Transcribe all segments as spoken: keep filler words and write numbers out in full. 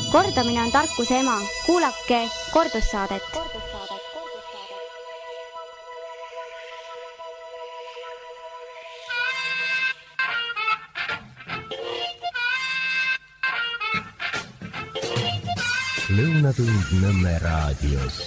Kordamine on tarkuse ema. Kuulake kordussaadet. Lõunatund Nõmme raadios.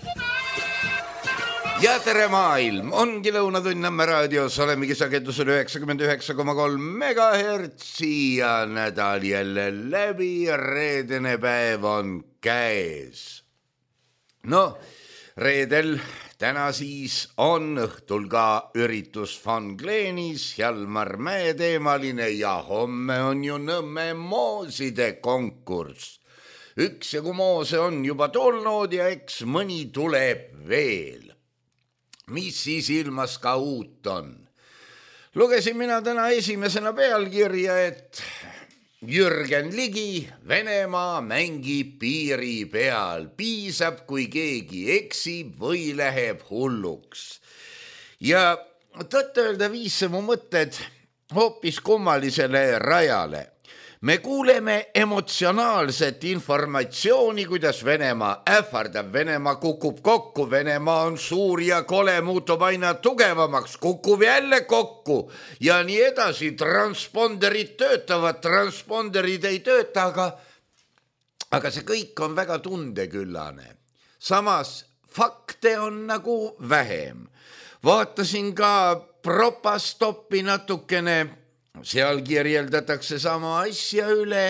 Ja tere maailm, ongi Lõunatund Nõmme raadios, olemegi sagedusel üheksakümmend üheksa koma kolm megahertsi ja nädal jälle läbi, reedene päev on käes. No, reedel täna siis on õhtul ka üritus Van Gleenis, Hjalmar Mäe teemaline ja homme on ju Nõmme mooside konkurss. Üks ja kui moose on juba tulnud ja eks mõni tuleb veel. Mis siis ilmas ka uut on? Lugesin mina täna esimesena pealkirja, et Jürgen Ligi, Venemaa mängib piiri peal. Piisab, kui keegi eksib või läheb hulluks. Ja tõtt-öelda viis see mu mõtted hoopis kummalisele rajale. Me kuuleme emotsionaalset informatsiooni, kuidas Venemaa ähvardab, Venemaa kukub kokku, Venemaa on suur ja kole, muutub aina tugevamaks, kukub jälle kokku ja nii edasi. Transponderid töötavad, transponderid ei tööta, aga, aga see kõik on väga tundeküllane. Samas fakte on nagu vähem. Vaatasin ka propastoppi natukene. Seal kirjeldatakse sama asja üle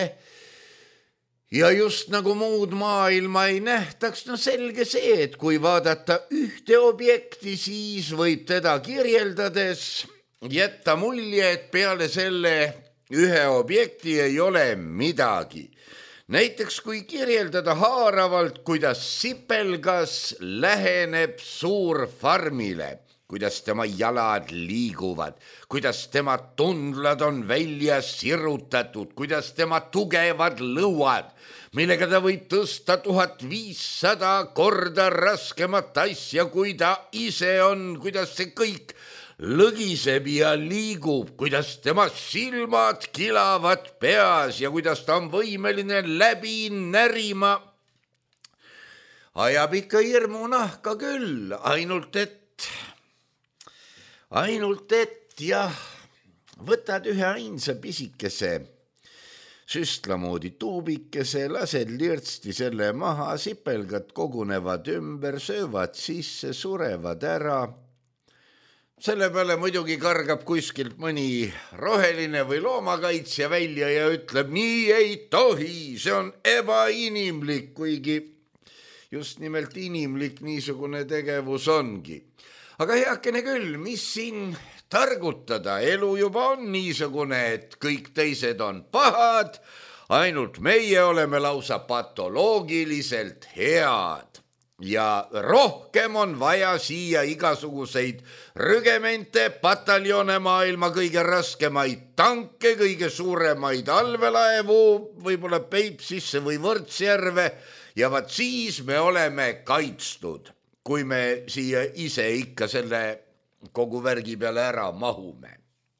ja just nagu muud maailma ei nähtaks. No selge see, et kui vaadata ühte objekti, siis võib teda kirjeldades jätta mulje, et peale selle ühe objekti ei ole midagi. Näiteks kui kirjeldada haaravalt, kuidas sipelgas läheneb suurfarmile, kuidas tema jalad liiguvad, kuidas tema tundlad on välja sirutatud, kuidas tema tugevad lõuad, millega ta võib tõsta tuhat viissada korda raskemat asja, kui ta ise on, kuidas see kõik lõgiseb ja liigub, kuidas tema silmad kilavad peas ja kuidas ta on võimeline läbi närima. Ajab ikka hirmu nahka küll, ainult et Ainult et jah, võtad ühe ainsa pisikese süstlamoodi tuubikese, lased lirtsti selle maha, sipelgad kogunevad ümber, söövad sisse, surevad ära. Selle peale muidugi kargab kuskilt mõni roheline või loomakaitsja välja ja ütleb, nii ei tohi, see on ebainimlik, kuigi just nimelt inimlik niisugune tegevus ongi. Aga heakene küll, mis siin targutada, elu juba on niisugune, et kõik teised on pahad, ainult meie oleme lausa patoloogiliselt head. Ja rohkem on vaja siia igasuguseid rügemente, pataljone, maailma kõige raskemaid tanke, kõige suuremaid allveelaevu, võib-olla Peipsisse või Võrtsjärve ja vaat siis me oleme kaitstud. Kui me siia ise ikka selle kogu värgi peale ära mahume.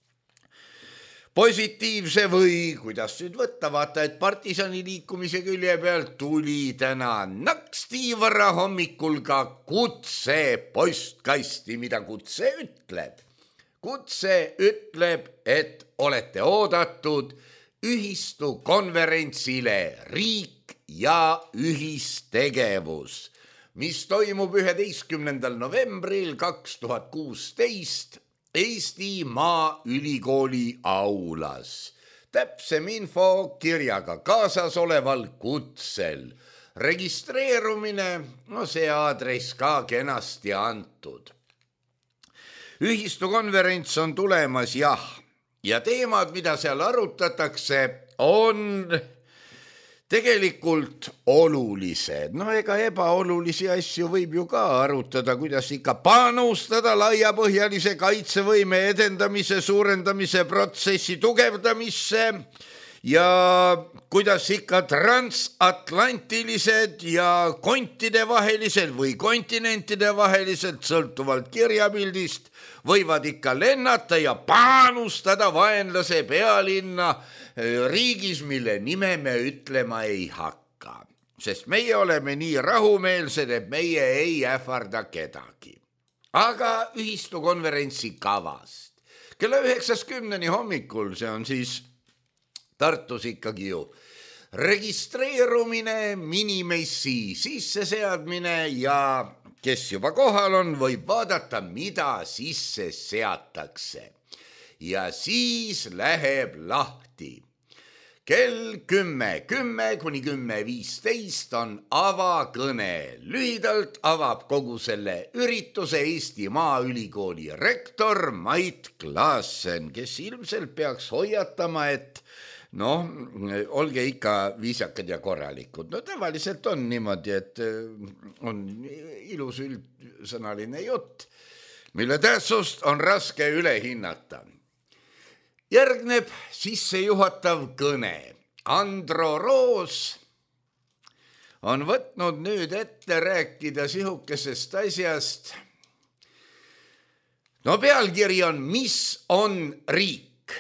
Positiivse või, kuidas nüüd võtta, vaata, et partisani liikumise külje pealt tuli täna nakstiivara hommikul ka kutse postkasti, mida kutse ütleb. Kutse ütleb, et olete oodatud ühistu konverentsile Riik ja ühistegevus, mis toimub üheteistkümnendal novembril kaks tuhat kuusteist Eesti Maaülikooli aulas. Täpsem info kirjaga kaasas oleval kutsel. Registreerumine, no see aadress ka kenasti antud. Ühistu konverents on tulemas, jah, ja teemad, mida seal arutatakse, on tegelikult olulised. No ega ebaolulisi asju võib ju ka arutada, kuidas ikka panustada laiapõhjalise kaitsevõime edendamise, suurendamise protsessi tugevdamisse ja kuidas ikka transatlantilised ja kontidevahelised või kontinentide vahelised sõltuvalt kirjapildist võivad ikka lennata ja panustada vaenlase pealinna riigis, mille nime me ütlema ei hakka. sest meie oleme nii rahumeelsed, et meie ei ähvarda kedagi. Aga ühistukonverentsi kavast. Kella üheksast kümneni hommikul, see on siis Tartus ikkagi ju, registreerumine, minimessi sisseseadmine ja kes juba kohal on, võib vaadata, mida sisse seatakse. Ja siis läheb lahti. Kell kümme, kümme kuni kümme viisteist on avakõne. Lühidalt avab kogu selle ürituse Eesti Maaülikooli rektor Mait Klaassen, kes ilmselt peaks hoiatama, et noh, olge ikka viisakad ja korralikud. No tavaliselt on niimoodi, et on ilus üldsõnaline jutt, mille tähtsust on raske üle hinnata. Järgneb sissejuhatav kõne. Andro Roos on võtnud nüüd ette rääkida sihukesest asjast. No pealkiri on, mis on riik?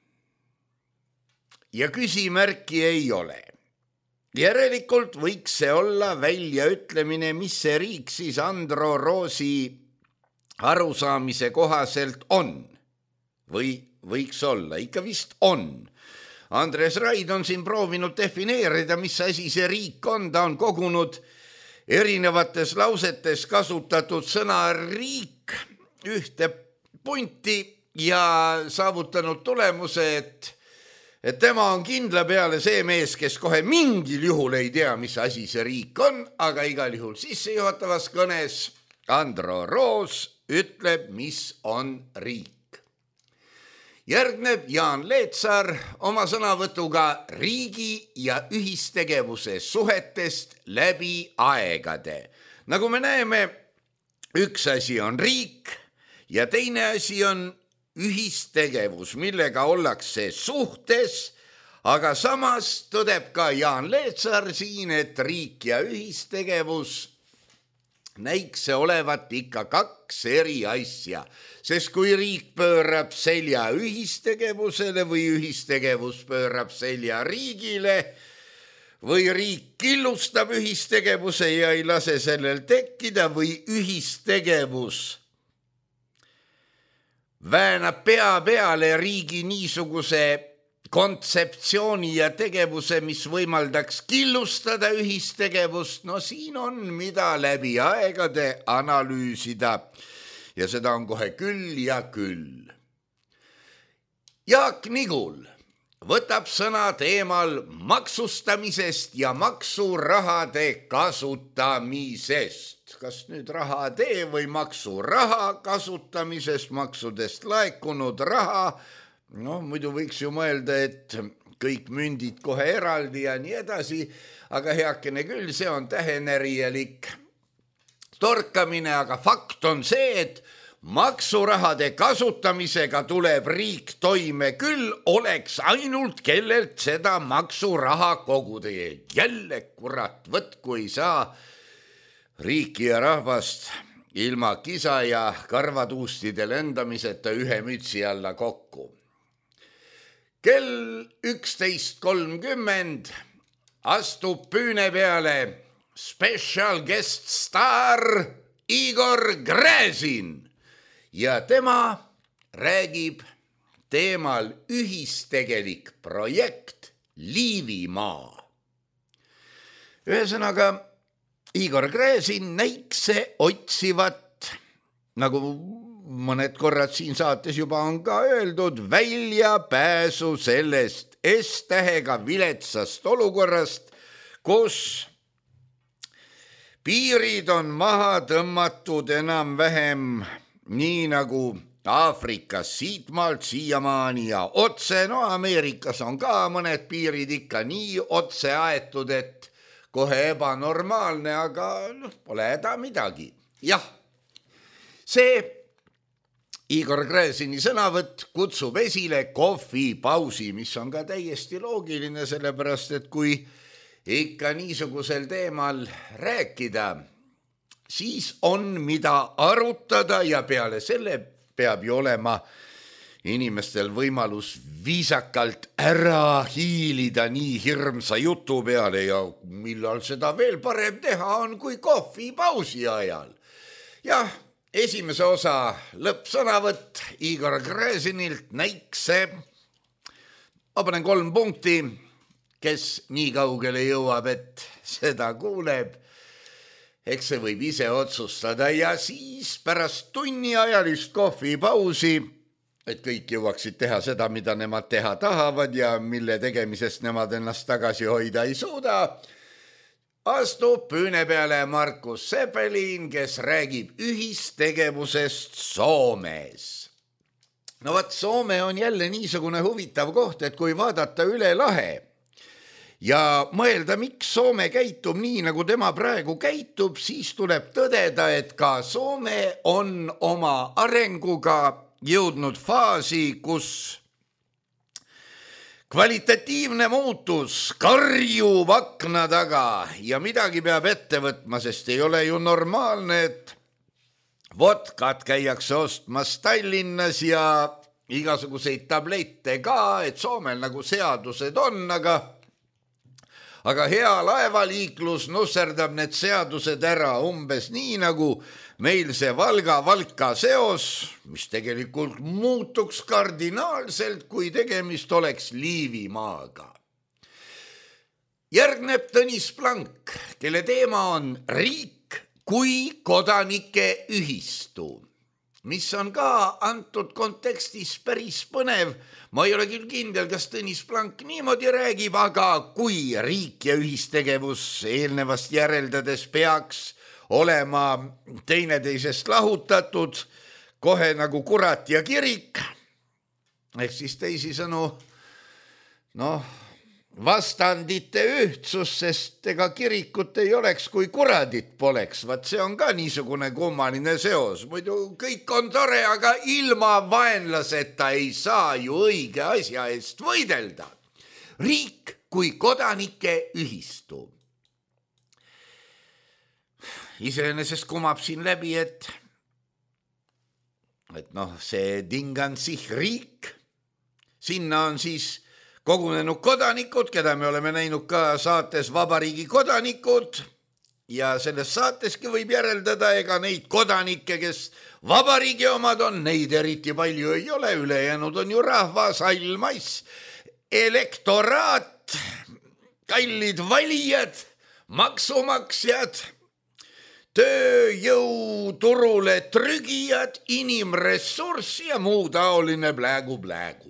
Ja küsimärki ei ole. Järelikult võiks see olla väljaütlemine, mis see riik siis Andro Roosi arusaamise kohaselt on. Või võiks olla, ikka vist on. Andres Raid on siin proovinud defineerida, mis asi see riik on. Ta on kogunud erinevates lausetes kasutatud sõna riik ühte punti ja saavutanud tulemuse, et, et tema on kindla peale see mees, kes kohe mingil juhul ei tea, mis asi see riik on, aga igal juhul sissejuhatavas kõnes Andro Roos ütleb, mis on riik. Järgneb Jaan Leetsar oma sõnavõtuga riigi ja ühistegevuse suhetest läbi aegade. Nagu me näeme, üks asi on riik ja teine asi on ühistegevus, millega ollakse suhtes, aga samas tõdeb ka Jaan Leetsar siin, et riik ja ühistegevus näiks see olevat ikka kaks eri asja, sest kui riik pöörab selja ühistegevusele või ühistegevus pöörab selja riigile või riik killustab ühistegevuse ja ei lase sellel tekkida või ühistegevus väänab pea peale riigi niisuguse kontseptsiooni ja tegevuse, mis võimaldaks killustada ühistegevust, no siin on mida läbi aegade analüüsida ja seda on kohe küll ja küll. Jaak Nigul võtab sõna teemal maksustamisest ja maksurahade kasutamisest. Kas nüüd rahade või maksuraha kasutamisest, maksudest laekunud raha? No muidu võiks ju mõelda, et kõik mündid kohe eraldi ja nii edasi, aga heakene küll, see on tähenärijelik torkamine, aga fakt on see, et maksurahade kasutamisega tuleb riik toime küll, oleks ainult kellelt seda maksuraha koguda. Jälle kurat, võtku ei saa riiki ja rahvast ilma kisa ja karvatuustide lendamiseta ühe mütsi alla kokku. Kell üksteist kolmkümmend astub püüne peale special guest star Igor Gräzin ja tema räägib teemal ühistegelik projekt Liivimaa. Ühesõnaga, Igor Gräzin näikse otsivat, nagu mõned korrad siin saates juba on ka öeldud, väljapääsu sellest S-tähega viletsast olukorrast, kus piirid on maha tõmmatud enam-vähem nii nagu Aafrikas siitmaalt siiamaani ja otse, no Ameerikas on ka mõned piirid ikka nii otse aetud, et kohe ebanormaalne, aga no, pole häda midagi. Jah, see Igor Gräzini sõnavõtt kutsub esile kohvipausi, mis on ka täiesti loogiline, sellepärast, et kui ikka niisugusel teemal rääkida, siis on mida arutada ja peale selle peab ju olema inimestel võimalus viisakalt ära hiilida nii hirmsa jutu peale ja millal seda veel parem teha on kui kohvipausi ajal. Jah, esimese osa lõppsõnavõtt Igor Gräzinilt näikse. Ma panen kolm punkti, kes nii kaugele jõuab, et seda kuuleb. Eks see võib ise otsustada ja siis pärast tunniajalist kohvipausi, et kõik jõuaksid teha seda, mida nemad teha tahavad ja mille tegemisest nemad ennast tagasi hoida ei suuda, astub püüne peale Markus Seppelin, kes räägib ühistegevusest Soomes. No vaat, Soome on jälle niisugune huvitav koht, et kui vaadata üle lahe ja mõelda, miks Soome käitub nii, nagu tema praegu käitub, siis tuleb tõdeda, et ka Soome on oma arenguga jõudnud faasi, kus kvalitatiivne muutus karjub akna taga ja midagi peab ette võtma, sest ei ole ju normaalne, et vodkat käiakse ostmas Tallinnas ja igasuguseid tablette ka, et Soomel nagu seadused on, aga aga hea laevaliiklus nusserdab need seadused ära umbes nii, nagu meil see Valga-Valka seos, mis tegelikult muutuks kardinaalselt, kui tegemist oleks Liivimaaga. Järgneb Tõnis Plank, kelle teema on riik kui kodanike ühistu, mis on ka antud kontekstis päris põnev. Ma ei ole küll kindel, kas Tõnis Plank niimoodi räägib, aga kui riik ja ühistegevus eelnevast järeldades peaks olema teineteisest lahutatud, kohe nagu kurat ja kirik, ehk siis teisisõnu, noh, vastandite ühtsus, sest ega kirikut ei oleks, kui kuradit poleks. Vaat see on ka niisugune kummaline seos. Muidu kõik on tore, aga ilma vaenlaseta ei saa ju õige asja eest võidelda. Riik kui kodanike ühistu. Iseenesest kumab siin läbi, et, et noh, see Dingansich riik, sinna on siis kogunenud kodanikud, keda me oleme näinud ka saates Vabariigi kodanikud ja selles saateski võib järeldada, ega neid kodanikke, kes vabariigi omad on, neid eriti palju ei ole, ülejäänud on ju rahvas, allmass, elektoraat, kallid valijad, maksumaksjad, tööjõuturule trügijad, inimressurss ja muu taoline pläägu-pläägu.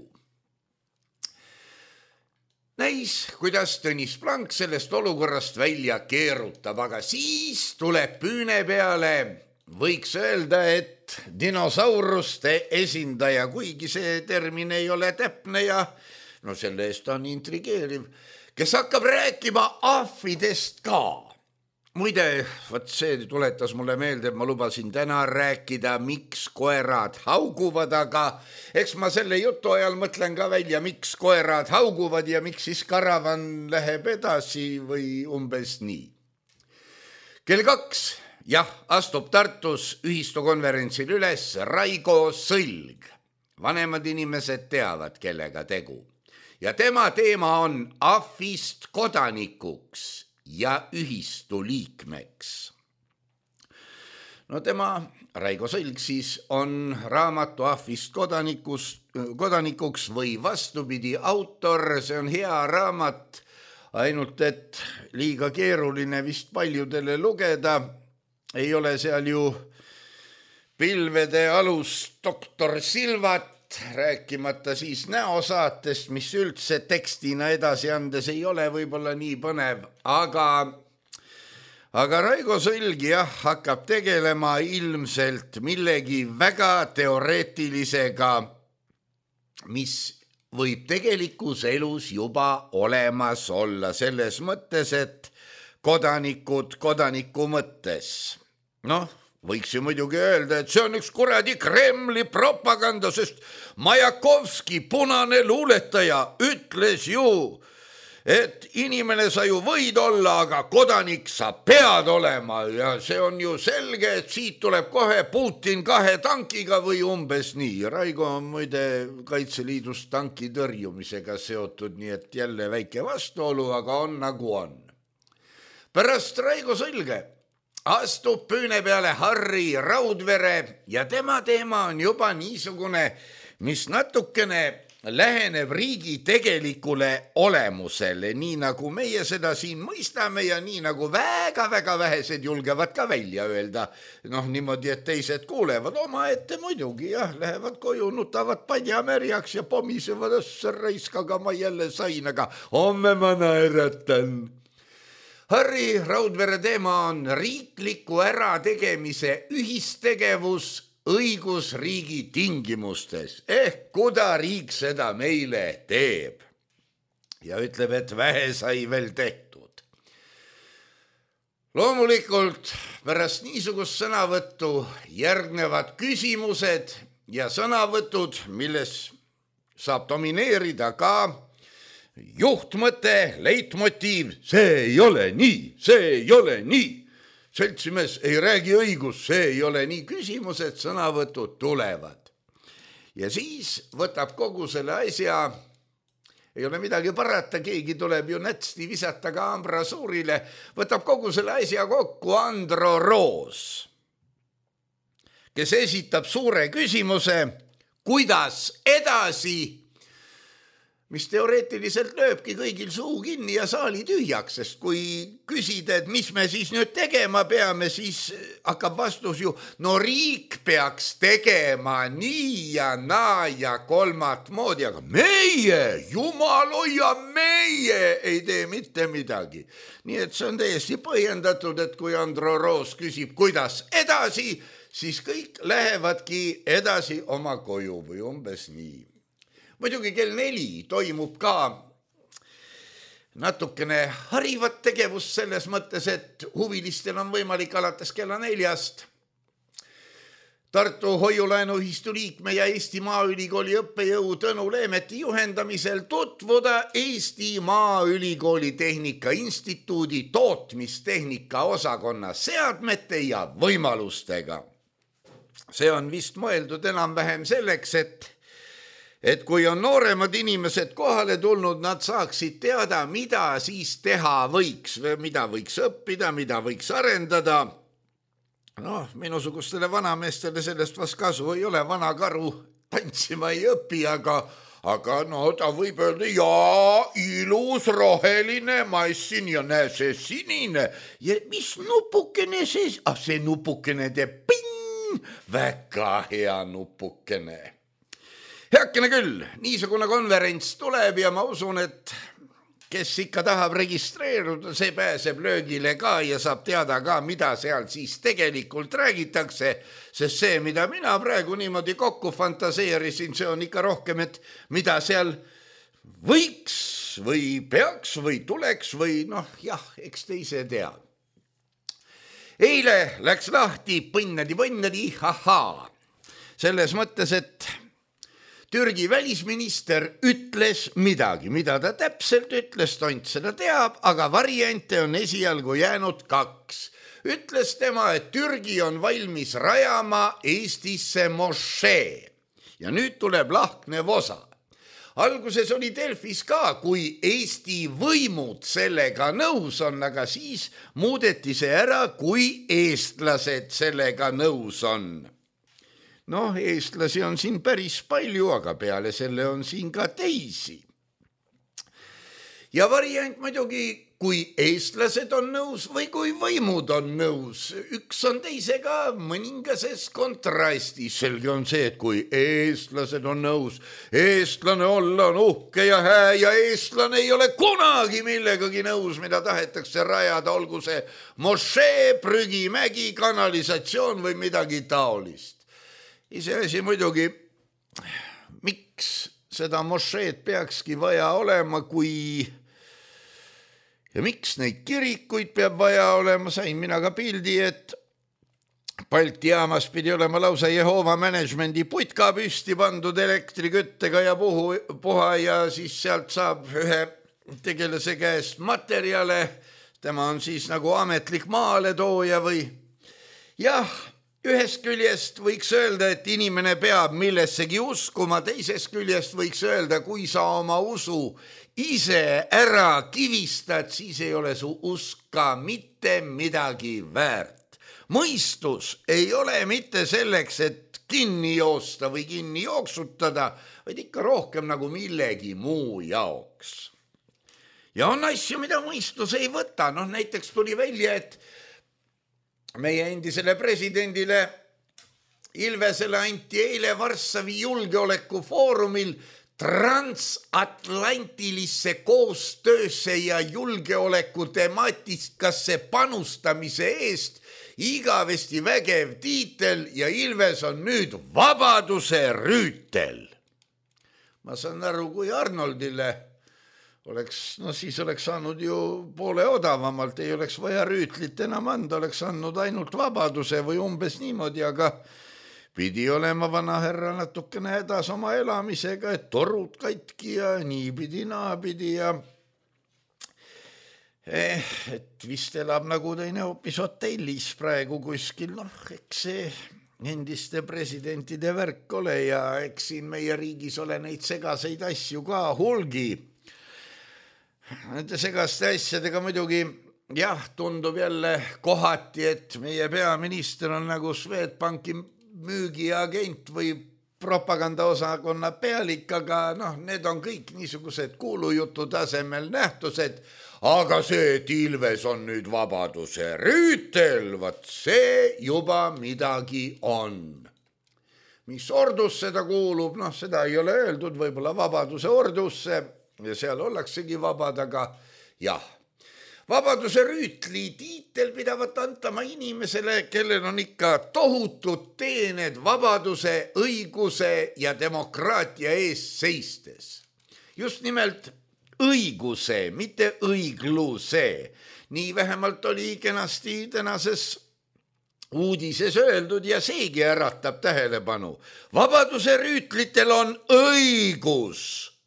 Näis, kuidas Tõnis Plank sellest olukorrast välja keerutab, aga siis tuleb püüne peale, võiks öelda, et dinosauruste esindaja, kuigi see termin ei ole täpne ja no selle eest on intrigeeriv, kes hakkab rääkima ahvidest ka. Muide, võt see tuletas mulle meelde, et ma lubasin täna rääkida, miks koerad hauguvad, aga eks ma selle jutu ajal mõtlen ka välja, miks koerad hauguvad ja miks siis karavan läheb edasi või umbes nii. Kell kaks, jah, astub Tartus ühistukonverentsil üles Raigo Sõlg. Vanemad inimesed teavad, kellega tegu. Ja tema teema on ahvist kodanikuks ja ühistu liikmeks. No tema, Raigo Sõlg siis, on raamatu ahvist kodanikuks või vastupidi autor, see on hea raamat, ainult et liiga keeruline vist paljudele lugeda, ei ole seal ju pilvede alus doktor Silvat, rääkimata siis näosaatest, mis üldse tekstina edasi andes ei ole võib-olla nii põnev, aga, aga Raigo Sõlg jah, hakkab tegelema ilmselt millegi väga teoreetilisega, mis võib tegelikus elus juba olemas olla, selles mõttes, et kodanikud kodaniku mõttes. Noh, võiks ju muidugi öelda, et see on üks kuradi Kremli propaganda, sest Majakovski, punane luuletaja, ütles ju, et inimene sa ju võid olla, aga kodanik sa pead olema ja see on ju selge, et siit tuleb kohe Putin kahe tankiga või umbes nii. Raigo on muide Kaitseliidust tanki tõrjumisega seotud, nii et jälle väike vastuolu, aga on nagu on. Pärast Raigo Sõlge astub püüne peale Harri Raudvere ja tema teema on juba niisugune, mis natukene läheneb riigi tegelikule olemusele, nii nagu meie seda siin mõistame ja nii nagu väga-väga vähesed julgevad ka välja öelda. Noh, niimoodi, et teised kuulevad oma ette muidugi, jah, lähevad koju, nutavad padjamärjaks ja pomisevad õsse raiskaga, ma jälle sain, aga homme ma naeratan. Harri Raudvere teema on riikliku ärategemise ühistegevus õigusriigi tingimustes, ehk kuda riik seda meile teeb. Ja ütleb, et vähe sai veel tehtud. Loomulikult pärast niisugust sõnavõttu järgnevad küsimused ja sõnavõtud, milles saab domineerida ka juhtmõte, leitmotiiv, see ei ole nii, see ei ole nii. Seltsimees ei räägi õigus, see ei ole nii, küsimused, sõnavõtud tulevad. Ja siis võtab kogu selle asja, ei ole midagi parata, keegi tuleb ju nätsti visata ka ambrasuurile, võtab kogu selle asja kokku Andro Roos, kes esitab suure küsimuse, kuidas edasi, mis teoreetiliselt lööbki kõigil suu kinni ja saali tühjaks, sest kui küsida, et mis me siis nüüd tegema peame, siis hakkab vastus ju, no riik peaks tegema nii ja naa ja kolmat moodi, aga meie, jumal hoia, meie ei tee mitte midagi. Nii et see on täiesti põhjendatud, et kui Andro Roos küsib, kuidas edasi, siis kõik lähevadki edasi oma koju või umbes nii. Muidugi kell neli toimub ka natukene harivat tegevust selles mõttes, et huvilistel on võimalik alates kella neljast Tartu Hoiulaenuühistu liikme ja Eesti Maaülikooli õppejõu Tõnu Leemeti juhendamisel tutvuda Eesti Maaülikooli Tehnika Instituudi tootmistehnika osakonna seadmete ja võimalustega. See on vist mõeldud enam-vähem selleks, et et kui on nooremad inimesed kohale tulnud, nad saaksid teada, mida siis teha võiks, mida võiks õppida, mida võiks arendada. Noh, minusugustele vanameestele sellest vast kasu ei ole, vana karu tantsima ei õpi, aga, aga no ta võib öelda, jaa, ilus roheline massin ja näe see sinine. Ja mis nupukene see, ah see nupukene teeb ping, väga hea nupukene. Heakene küll, niisugune konverents tuleb ja ma usun, et kes ikka tahab registreeruda, see pääseb löögile ka ja saab teada ka, mida seal siis tegelikult räägitakse, sest see, mida mina praegu niimoodi kokku fantaseerisin, see on ikka rohkem, et mida seal võiks või peaks või tuleks või noh, jah, eks te ise tea. Eile läks lahti põnnadi-põnnadi, hahaa, selles mõttes, et Türgi välisminister ütles midagi, mida ta täpselt ütles, tont seda teab, aga variante on esialgu jäänud kaks. Ütles tema, et Türgi on valmis rajama Eestisse mošee ja nüüd tuleb lahknev osa. Alguses oli Delfis ka, kui Eesti võimud sellega nõus on, aga siis muudeti see ära, kui eestlased sellega nõus on. Noh, eestlasi on siin päris palju, aga peale selle on siin ka teisi. Ja variant muidugi, kui eestlased on nõus või kui võimud on nõus. Üks on teisega mõningases kontrastis. Selge on see, et kui eestlased on nõus, eestlane olla on uhke ja hää ja eestlane ei ole kunagi millegagi nõus, mida tahetakse rajada, olgu see mošee, prügimägi, kanalisatsioon või midagi taolist. Iseasi muidugi, miks seda mošeed peakski vaja olema, kui ja miks neid kirikuid peab vaja olema, sain mina ka pildi, et Balti jaamas pidi olema lausa Jehova managemendi putka püsti pandud elektriküttega ja puhu, puha ja siis sealt saab ühe tegelase käest materjale, tema on siis nagu ametlik maaletooja või jah, ühest küljest võiks öelda, et inimene peab millessegi uskuma, teisest küljest võiks öelda, kui sa oma usu ise ära kivistad, siis ei ole su usk ka mitte midagi väärt. Mõistus ei ole mitte selleks, et kinni joosta või kinni jooksutada, vaid ikka rohkem nagu millegi muu jaoks. Ja on asju, mida mõistus ei võta. Noh, näiteks tuli välja, et meie endisele presidendile Ilvesele anti eile Varssavi julgeolekufoorumil transatlantilisse koostöösse ja julgeoleku temaatikasse panustamise eest igavesti vägev tiitel ja Ilves on nüüd vabaduse rüütel. Ma saan aru, kui Arnoldile oleks, no siis oleks saanud ju poole odavamalt, ei oleks vaja rüütlit enam anda, oleks andnud ainult vabaduse või umbes niimoodi, aga pidi olema vana härra natukene hädas oma elamisega, et torud katki ja niipidi naapidi ja eh, et vist elab nagu teine hoopis hotellis praegu kuskil, noh, eks see endiste presidentide värk ole ja eks siin meie riigis ole neid segaseid asju ka hulgi. Nende segaste asjadega muidugi jah, tundub jälle kohati, et meie peaminister on nagu Swedbanki müügiagent või propagandaosakonna pealik, aga noh, need on kõik niisugused kuulujutu tasemel nähtused, aga see, et Ilves on nüüd vabaduse rüütel, vat see juba midagi on. Mis ordusse ta kuulub, noh, seda ei ole öeldud, võib-olla vabaduse ordusse ja seal ollaksegi vabad, aga jah. Vabaduse rüütli tiitel pidavat antama inimesele, kellel on ikka tohutud teened vabaduse, õiguse ja demokraatia ees seistes. Just nimelt õiguse, mitte õigluse. Nii vähemalt oli kenasti tänases uudises öeldud ja seegi äratab tähelepanu. Vabaduse rüütlitel on õigus.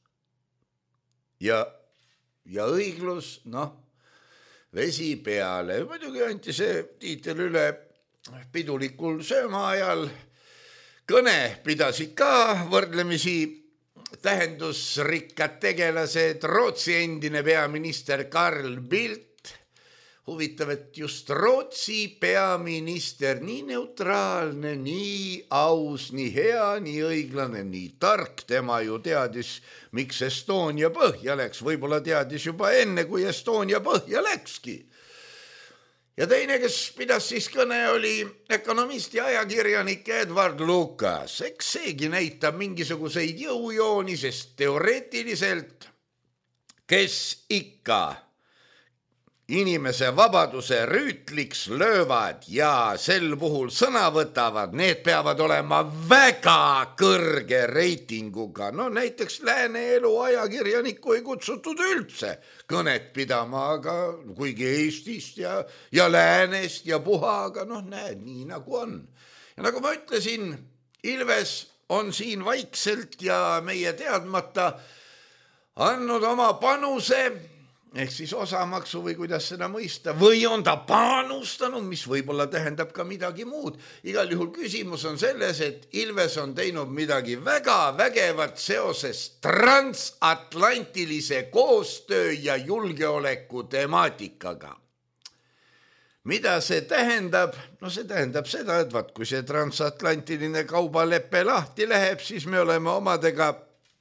Ja, ja õiglus, noh, vesi peale. Muidugi anti see tiitel üle pidulikul sööma ajal. Kõne pidasid ka võrdlemisi tähendusrikkad tegelased. Rootsi endine peaminister Carl Bildt. Huvitav, et just Rootsi peaminister, nii neutraalne, nii aus, nii hea, nii õiglane, nii tark. Tema ju teadis, miks Estonia põhja läks. Võib-olla teadis juba enne, kui Estonia põhja läkski. Ja teine, kes pidas siis kõne, oli ökonomist ja ajakirjanik Edward Lucas. Eks seegi näitab mingisuguseid jõujooni, sest teoreetiliselt, kes ikka inimese vabaduse rüütliks löövad ja sel puhul sõna võtavad, need peavad olema väga kõrge reitinguga. No näiteks Lääne elu ajakirjanikku ei kutsutud üldse kõnet pidama, aga kuigi Eestist ja, ja Läänest ja puha, aga noh, näed, nii nagu on. Ja nagu ma ütlesin, Ilves on siin vaikselt ja meie teadmata andnud oma panuse, ehk siis osamaksu või kuidas seda mõista, või on ta panustanud, mis võib-olla tähendab ka midagi muud. Igal juhul küsimus on selles, et Ilves on teinud midagi väga vägevat seoses transatlantilise koostöö ja julgeoleku temaatikaga. Mida see tähendab? No see tähendab seda, et vaat kui see transatlantiline kaubaleppe lahti läheb, siis me oleme omadega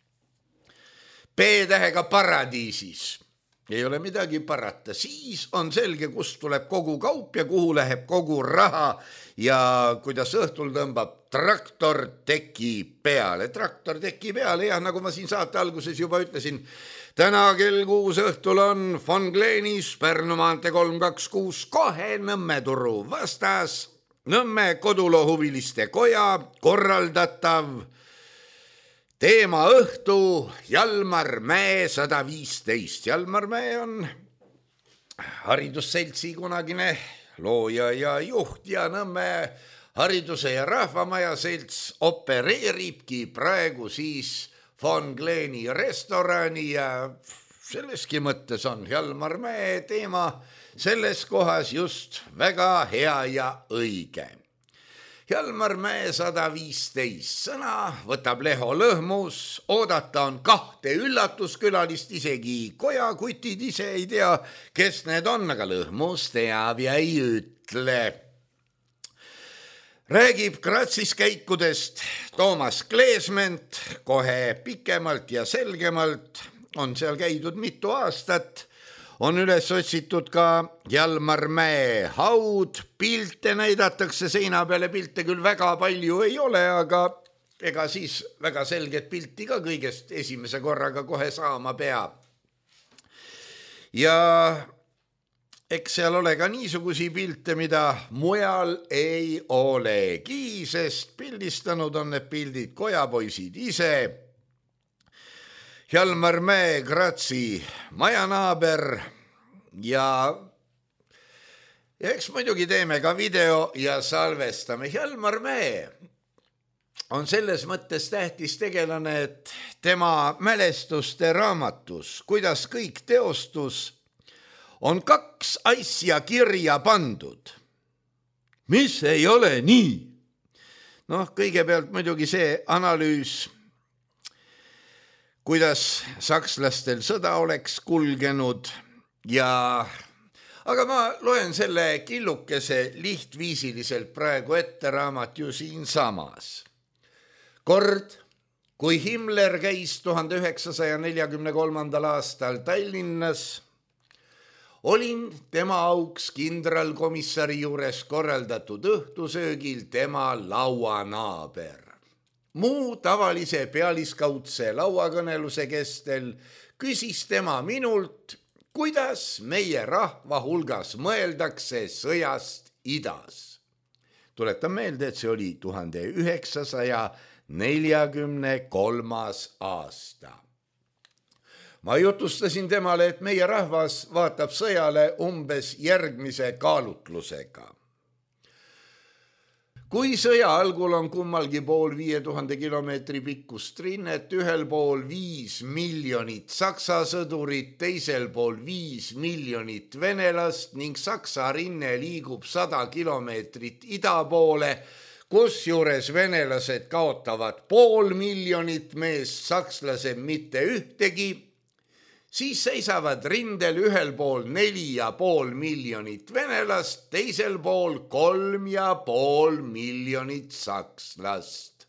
P-tähega paradiisis. Ei ole midagi parata. Siis on selge, kust tuleb kogu kaup ja kuhu läheb kogu raha ja kuidas õhtul tõmbab traktor teki peale. Traktor teki peale, jah, nagu ma siin saate alguses juba ütlesin. Täna kell kuus õhtul on Von Glenis Pärnu maantee kolm kaks kuus kohe Nõmme turu vastas. Nõmme koduloohuviliste koja korraldatav teema õhtu Jalmar Mäe sada viisteist. Jalmar Mäe on haridusseltsi kunagine looja ja juht ja Nõmme hariduse ja rahvamaja selts opereeribki praegu siis Von Gleni restorani ja selleski mõttes on Hjalmar Mäe teema selles kohas just väga hea ja õige. Hjalmar Mäe sada viisteist sõna võtab Leho Lõhmus, oodata on kahte üllatuskülalist, isegi kojakutid ise ei tea, kes need on, aga Lõhmus teab ja ei ütle. Räägib Grazis käikudest Toomas Kleesment, kohe pikemalt ja selgemalt on seal käidud mitu aastat. On üles otsitud ka Hjalmar Mäe haud, pilte näidatakse seina peale, pilte küll väga palju ei ole, aga ega siis väga selget pilti ka kõigest esimese korraga kohe saama peab. Ja eks seal ole ka niisugusi pilte, mida mujal ei olegi, sest pildistanud on need pildid kojapoisid ise. Hjalmar Mäe, Grazi majanaaber ja, ja eks muidugi teeme ka video ja salvestame. Hjalmar Mäe on selles mõttes tähtis tegelane, et tema mälestuste raamatus, kuidas kõik teostus, on kaks asja kirja pandud, mis ei ole nii. Noh, kõigepealt muidugi see analüüs, kuidas sakslastel sõda oleks kulgenud ja, aga ma loen selle killukese lihtviisiliselt praegu ette, raamat ju siinsamas. Kord, kui Himmler käis tuhande üheksasaja neljakümne kolmandal aastal Tallinnas, olin tema auks kindralkomissari juures korraldatud õhtusöögil tema lauanaaber. Muu tavalise pealiskaudse lauakõneluse kestel küsis tema minult, kuidas meie rahva hulgas mõeldakse sõjast idas. Tuletan meelde, et see oli tuhande üheksasaja neljakümne kolmas aasta. Ma jutustasin temale, et meie rahvas vaatab sõjale umbes järgmise kaalutlusega. Kui sõja algul on kummalgi pool viie tuhande kilomeetri pikkust rinnet, ühel pool viis miljonit saksa sõdurit, teisel pool viis miljonit venelast ning saksa rinne liigub sada kilomeetrit ida poole, kusjuures venelased kaotavad pool miljonit meest, sakslased mitte ühtegi, siis seisavad rindel ühel pool neli ja pool miljonit venelast, teisel pool kolm ja pool miljonit sakslast.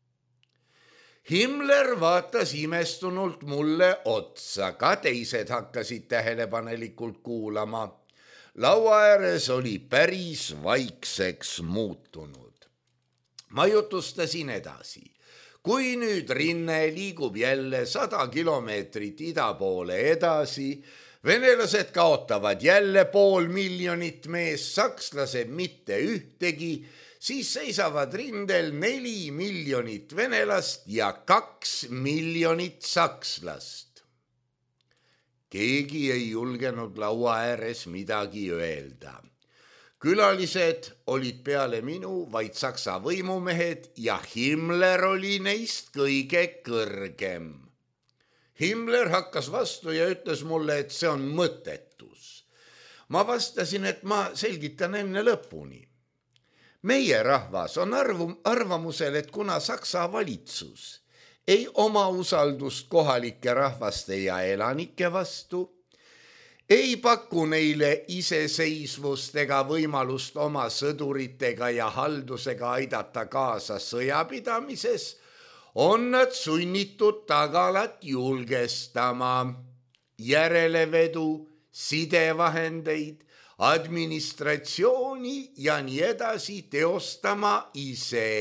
Himmler vaatas imestunult mulle otsa, ka teised hakkasid tähelepanelikult kuulama. Laua ääres oli päris vaikseks muutunud. Ma jutustasin edasi. Kui nüüd rinne liigub jälle sada kilomeetrit ida poole edasi, venelased kaotavad jälle pool miljonit meest, sakslased mitte ühtegi, siis seisavad rindel neli miljonit venelast ja kaks miljonit sakslast. Keegi ei julgenud laua ääres midagi öelda. Külalised olid peale minu vaid saksa võimumehed ja Himmler oli neist kõige kõrgem. Himmler hakkas vastu ja ütles mulle, et see on mõttetus. Ma vastasin, et ma selgitan enne lõpuni. Meie rahvas on arvu, arvamusel, et kuna saksa valitsus ei oma usaldust kohalike rahvaste ja elanike vastu, ei paku neile iseseisvust ega võimalust oma sõduritega ja haldusega aidata kaasa sõjapidamises, on nad sunnitud tagalat julgestama, järelevedu, sidevahendeid, administratsiooni ja nii edasi teostama ise.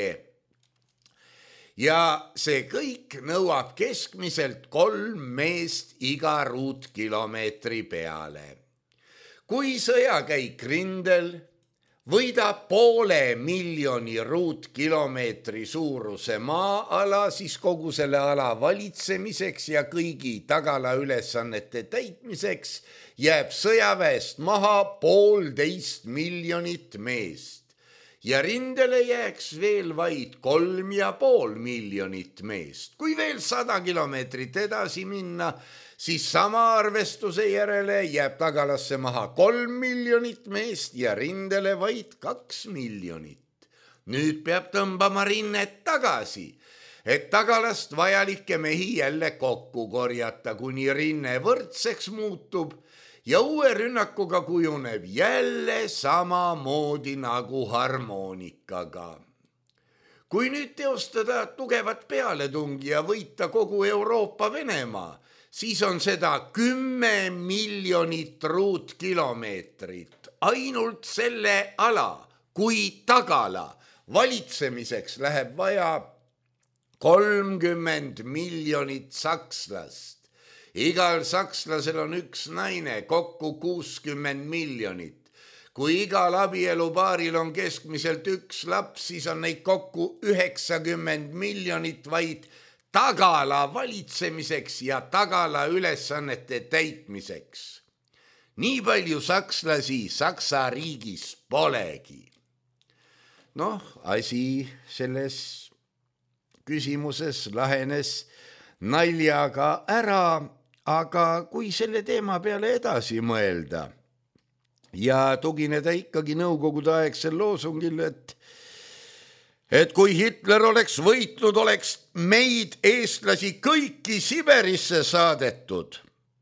Ja see kõik nõuab keskmiselt kolm meest iga ruutkilomeetri peale. Kui sõjakäik rindel võidab poole miljoni ruutkilomeetri suuruse maa-ala, siis kogu selle ala valitsemiseks ja kõigi tagala ülesannete täitmiseks jääb sõjaväest maha poolteist miljonit meest. Ja rindele jääks veel vaid kolm ja pool miljonit meest. Kui veel sada kilomeetrit edasi minna, siis sama arvestuse järele jääb Tagalasse maha kolm miljonit meest ja rindele vaid kaks miljonit. Nüüd peab tõmbama rinnet tagasi, et Tagalast vajalikke mehi jälle kokku korjata, kuni rinne võrdseks muutub ja uue rünnakuga kujuneb jälle samamoodi nagu harmoonikaga. Kui nüüd teostada tugevat pealetungi ja võita kogu Euroopa Venemaa, siis on seda kümme miljonit ruutkilomeetrit ainult selle ala, kui Tagala valitsemiseks läheb vaja kolmkümmend miljonit sakslast. Igal sakslasel on üks naine, kokku kuuskümmend miljonit. Kui igal abielupaaril on keskmiselt üks laps, siis on neid kokku üheksakümmend miljonit vaid Tagala valitsemiseks ja Tagala ülesannete täitmiseks. Nii palju sakslasi Saksa riigis polegi. Noh, asi selles küsimuses lahenes naljaga ära, aga kui selle teema peale edasi mõelda ja tugineda ikkagi nõukogude aegsel loosungil, et, et kui Hitler oleks võitnud, oleks meid eestlasi kõiki Siberisse saadetud.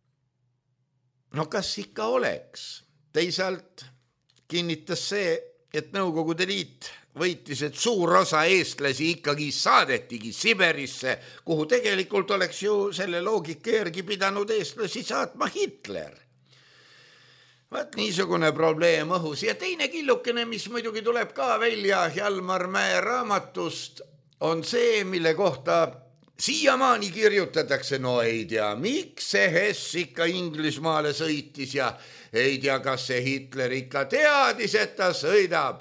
No kas ikka oleks? Teisalt kinnitas see, et Nõukogude Liit võitis, et suur osa eestlasi ikkagi saadetigi Siberisse, kuhu tegelikult oleks ju selle loogika järgi pidanud eestlasi saatma Hitler. Vaat niisugune probleem õhus. Ja teine killukene, mis muidugi tuleb ka välja Hjalmar Mäe raamatust, on see, mille kohta siiamaani kirjutatakse, no ei tea, miks see Hess ikka Inglismaale sõitis ja ei tea, kas see Hitler ikka teadis, et ta sõidab.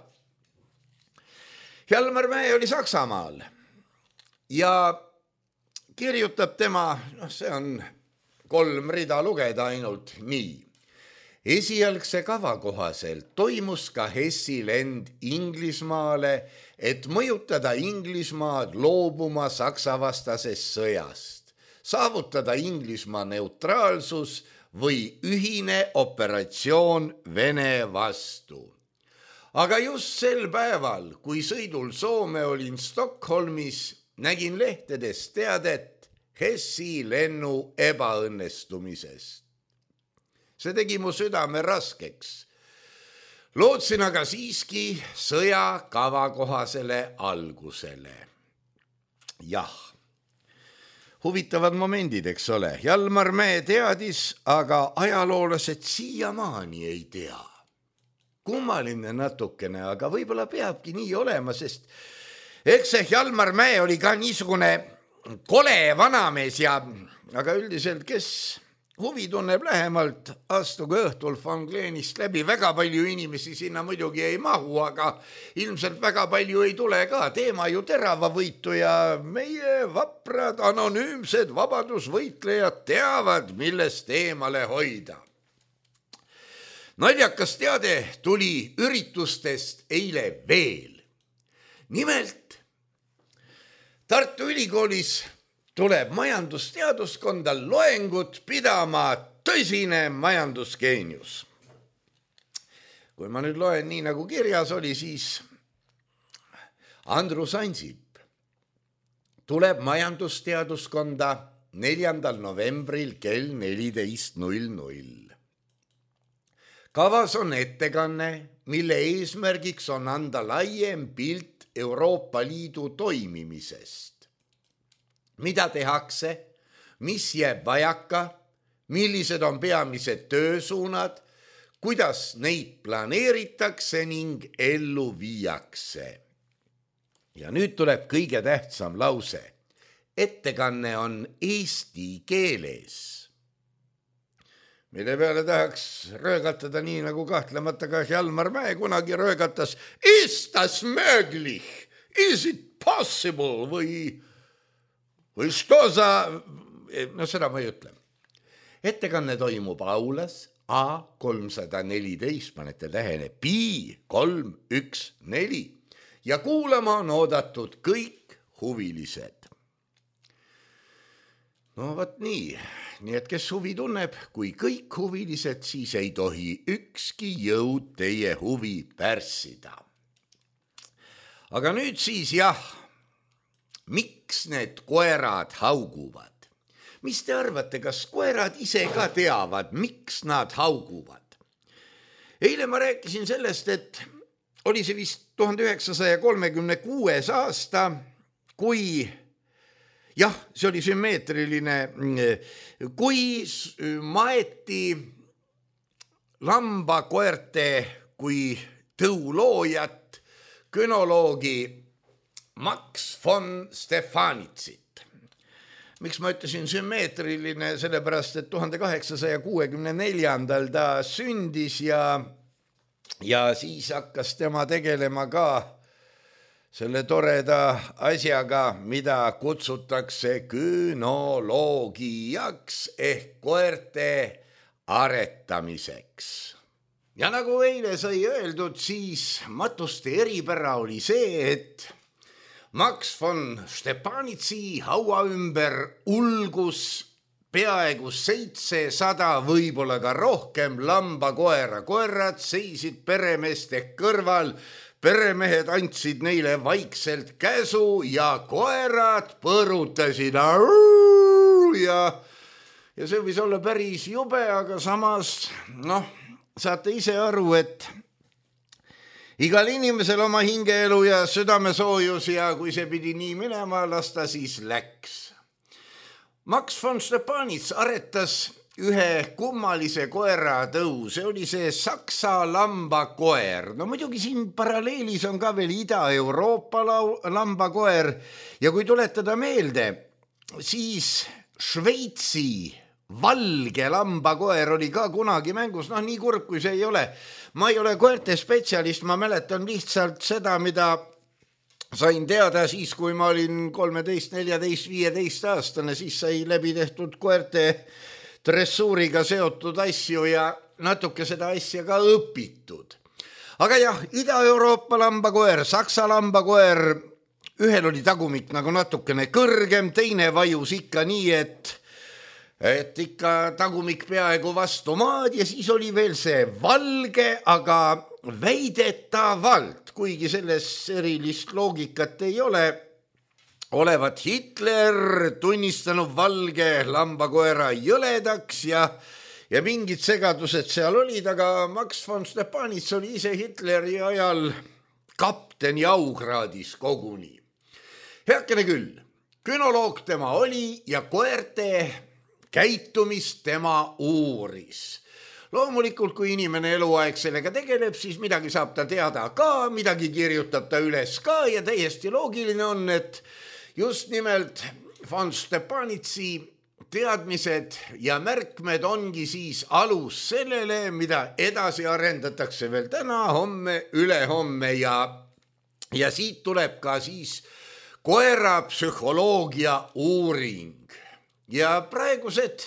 Hjalmar Mäe oli Saksamaal ja kirjutab tema, noh see on kolm rida lugeda ainult nii. Esialgse kava kohaselt toimus ka Hessi lend Inglismaale, et mõjutada Inglismaad loobuma saksavastasest sõjast, saavutada Inglismaa neutraalsus või ühine operatsioon Vene vastu. Aga just sel päeval, kui sõidul Soome olin Stockholmis, nägin lehtedes teadet Hessi lennu ebaõnnestumisest. See tegi mu südame raskeks. Lootsin aga siiski sõja kavakohasele algusele. Jah, huvitavad momendid, eks ole. Hjalmar Mäe teadis, aga ajaloolased siiamaani ei tea. Kummaline natukene, aga võib-olla peabki nii olema, sest eks see Hjalmar Mäe oli ka niisugune kole vanamees ja aga üldiselt, kes huvi tunneb lähemalt, astuge õhtul von Gleenist läbi. Väga palju inimesi sinna muidugi ei mahu, aga ilmselt väga palju ei tule ka. Teema ju teravavõitu ja meie vaprad anonüümsed vabadusvõitlejad teavad, millest eemale hoida. Naljakas teade tuli üritustest eile veel. Nimelt, Tartu Ülikoolis tuleb majandusteaduskonda loengut pidama tõsine majandusgeenius. Kui ma nüüd loen nii nagu kirjas oli, siis Andrus Ansip tuleb majandusteaduskonda neljandal novembril kell neliteist null null. Kavas on ettekanne, mille eesmärgiks on anda laiem pilt Euroopa Liidu toimimisest. Mida tehakse, mis jääb vajaka, millised on peamised töösuunad, kuidas neid planeeritakse ning ellu viiakse. Ja nüüd tuleb kõige tähtsam lause. Ettekanne on eesti keeles. Mille peale tahaks röögatada nii nagu kahtlemata ka Hjalmar Mäe kunagi röögatas Is das möglich? Is it possible? Või, või stoza, no seda ma ei ütle. Ettekanne toimub aulas A kolmsada neliteist, panete tähele, Pi kolm üks neli ja kuulama on oodatud kõik huvilised. No võt nii, nii et kes huvi tunneb, kui kõik huvilised, siis ei tohi ükski jõud teie huvi pärssida. Aga nüüd siis jah, miks need koerad hauguvad? Mis te arvate, kas koerad ise ka teavad, miks nad hauguvad? Eile ma rääkisin sellest, et oli see vist tuhande üheksasaja kolmekümne kuues aasta, kui, jah, see oli sümmeetriline, kui maeti lambakoerte kui tõuloojat, günoloogi Max von Stefanitsit. Miks ma ütlesin sümmeetriline, sellepärast, et tuhande kaheksasaja kuuekümne neljandal ta sündis ja, ja siis hakkas tema tegelema ka selle toreda asjaga, mida kutsutakse günoloogiaks ehk koerte aretamiseks. Ja nagu eile sai öeldud, siis matuste eripära oli see, et Max von Stepanitsi haua ümber ulgus peaaegu seitsesada, võib-olla ka rohkem lambakoera. Koerad seisid peremeeste kõrval, peremehed andsid neile vaikselt käsu ja koerad põrutasid. Ja, ja see võis olla päris jube, aga samas, noh, saate ise aru, et igal inimesel oma hingeelu ja südamesoojus ja kui see pidi nii minema, las ta siis läks. Max von Stepanits aretas ühe kummalise koera tõu, see oli see Saksa lambakoer. No muidugi siin paralleelis on ka veel Ida-Euroopa lambakoer ja kui tuletada meelde, siis Šveitsi valge lambakoer oli ka kunagi mängus, noh nii kurb kui see ei ole. Ma ei ole koerte spetsialist, ma mäletan lihtsalt seda, mida sain teada siis, kui ma olin kolmeteist, neljateist, viieteist aastane, siis sai läbi tehtud koerte dressuuriga seotud asju ja natuke seda asja ka õpitud. Aga jah, Ida-Euroopa lambakoer, Saksa lambakoer, ühel oli tagumik nagu natukene kõrgem, teine vajus ikka nii, et et ikka tagumik peaaegu vastu maad ja siis oli veel see valge, aga väidetavalt, kuigi selles erilist loogikat ei ole, olevat Hitler tunnistanud valge lambakoera jõledaks ja, ja mingid segadused seal olid, aga Max von Stepanits oli ise Hitleri ajal kapteni aukraadis koguni. Heakene küll, günoloog tema oli ja koerte käitumist tema uuris. Loomulikult, kui inimene eluaeg sellega tegeleb, siis midagi saab ta teada ka, midagi kirjutab ta üles ka ja täiesti loogiline on, et just nimelt von Stepanitsi teadmised ja märkmed ongi siis alus sellele, mida edasi arendatakse veel täna, homme, ülehomme ja, ja siit tuleb ka siis koera psühholoogia uuring. Ja praegused